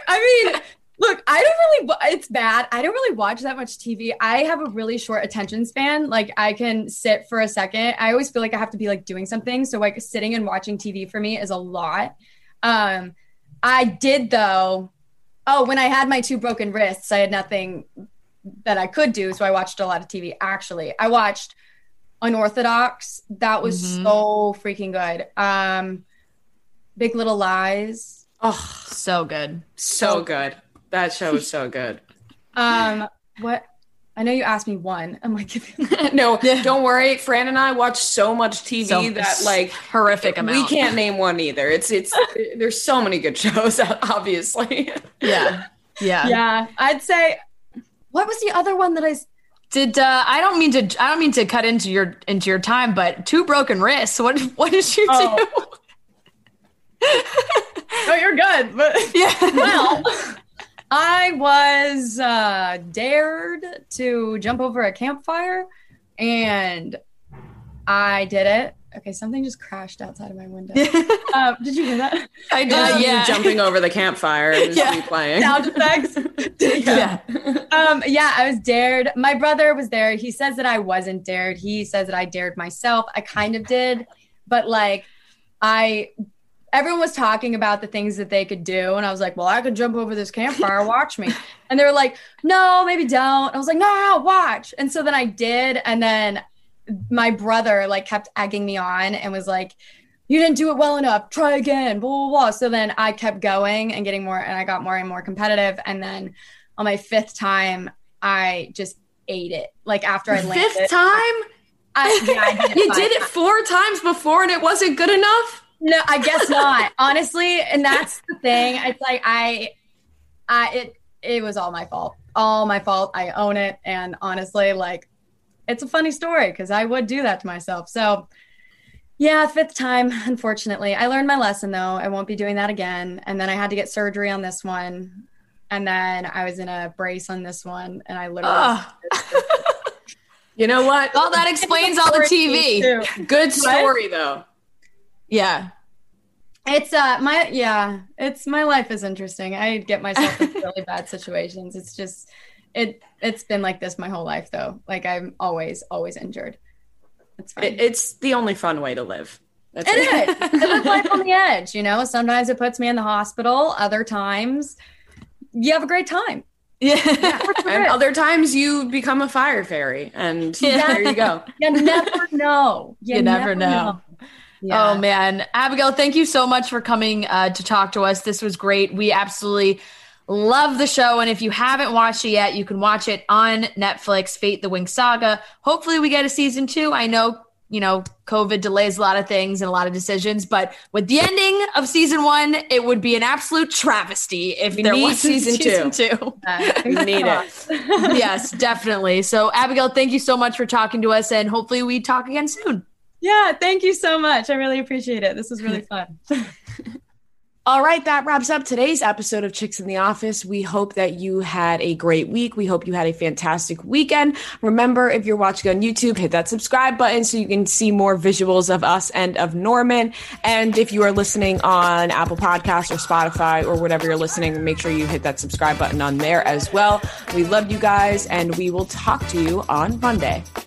I mean, look, I don't really, it's bad. I don't really watch that much T V. I have a really short attention span. Like, I can sit for a second. I always feel like I have to be like doing something. So like sitting and watching T V for me is a lot. Um, I did though. Oh, when I had my two broken wrists, I had nothing that I could do. So I watched a lot of T V. Actually, I watched Unorthodox. That was mm-hmm. so freaking good. Um, Big Little Lies. Oh, so good. So good. That show is so good. Um, what? I know you asked me one. I'm like, no, don't worry. Fran and I watch so much T V so, that like horrific amount. We can't name one either. It's it's there's so many good shows, obviously. Yeah, yeah, yeah. I'd say. What was the other one that I did? Uh, I don't mean to. I don't mean to cut into your into your time, but Two Broken Wrists. What what did you oh. do? Oh, you're good, but yeah. Well. I was uh, dared to jump over a campfire, and I did it. Okay, something just crashed outside of my window. um, did you hear that? I did. Um, yeah, you jumping over the campfire and yeah. me playing sound effects. yeah, um, yeah. I was dared. My brother was there. He says that I wasn't dared. He says that I dared myself. I kind of did, but like I. Everyone was talking about the things that they could do. And I was like, well, I could jump over this campfire. Watch me. And they were like, no, maybe don't. I was like, no, no, watch. And so then I did. And then my brother like kept egging me on and was like, you didn't do it well enough. Try again, blah, blah, blah. So then I kept going and getting more, and I got more and more competitive. And then on my fifth time, I just ate it. Like after I landed. Fifth time? I, yeah, I did it you did it times. four times before and it wasn't good enough? No, I guess not. Honestly, and that's the thing. It's like I, I it it was all my fault. All my fault. I own it. And honestly, like, it's a funny story because I would do that to myself. So, yeah, fifth time. Unfortunately, I learned my lesson though. I won't be doing that again. And then I had to get surgery on this one, and then I was in a brace on this one, and I literally. Oh. You know what? Well, that explains all the T V. Good story though. Yeah. It's uh my yeah, it's my life is interesting. I get myself in really bad situations. It's just it it's been like this my whole life though. Like I'm always always injured. It's fine. It, it's the only fun way to live. That's it, it. is. I live life on the edge, you know. Sometimes it puts me in the hospital, other times you have a great time. Yeah. yeah and other times you become a fire fairy and yeah. there you go. You never know. You, you never, never know. know. Yeah. Oh man, Abigail, thank you so much for coming uh, to talk to us. This was great. We absolutely love the show. And if you haven't watched it yet, you can watch it on Netflix, Fate the Winx Saga. Hopefully we get a season two. I know, you know, COVID delays a lot of things and a lot of decisions, but with the ending of season one, it would be an absolute travesty if we there need was season, season two. two. We need it. Yes, definitely. So Abigail, thank you so much for talking to us, and hopefully we talk again soon. Yeah, thank you so much. I really appreciate it. This was really fun. All right, that wraps up today's episode of Chicks in the Office. We hope that you had a great week. We hope you had a fantastic weekend. Remember, if you're watching on YouTube, hit that subscribe button so you can see more visuals of us and of Norman. And if you are listening on Apple Podcasts or Spotify or whatever you're listening, make sure you hit that subscribe button on there as well. We love you guys, and we will talk to you on Monday.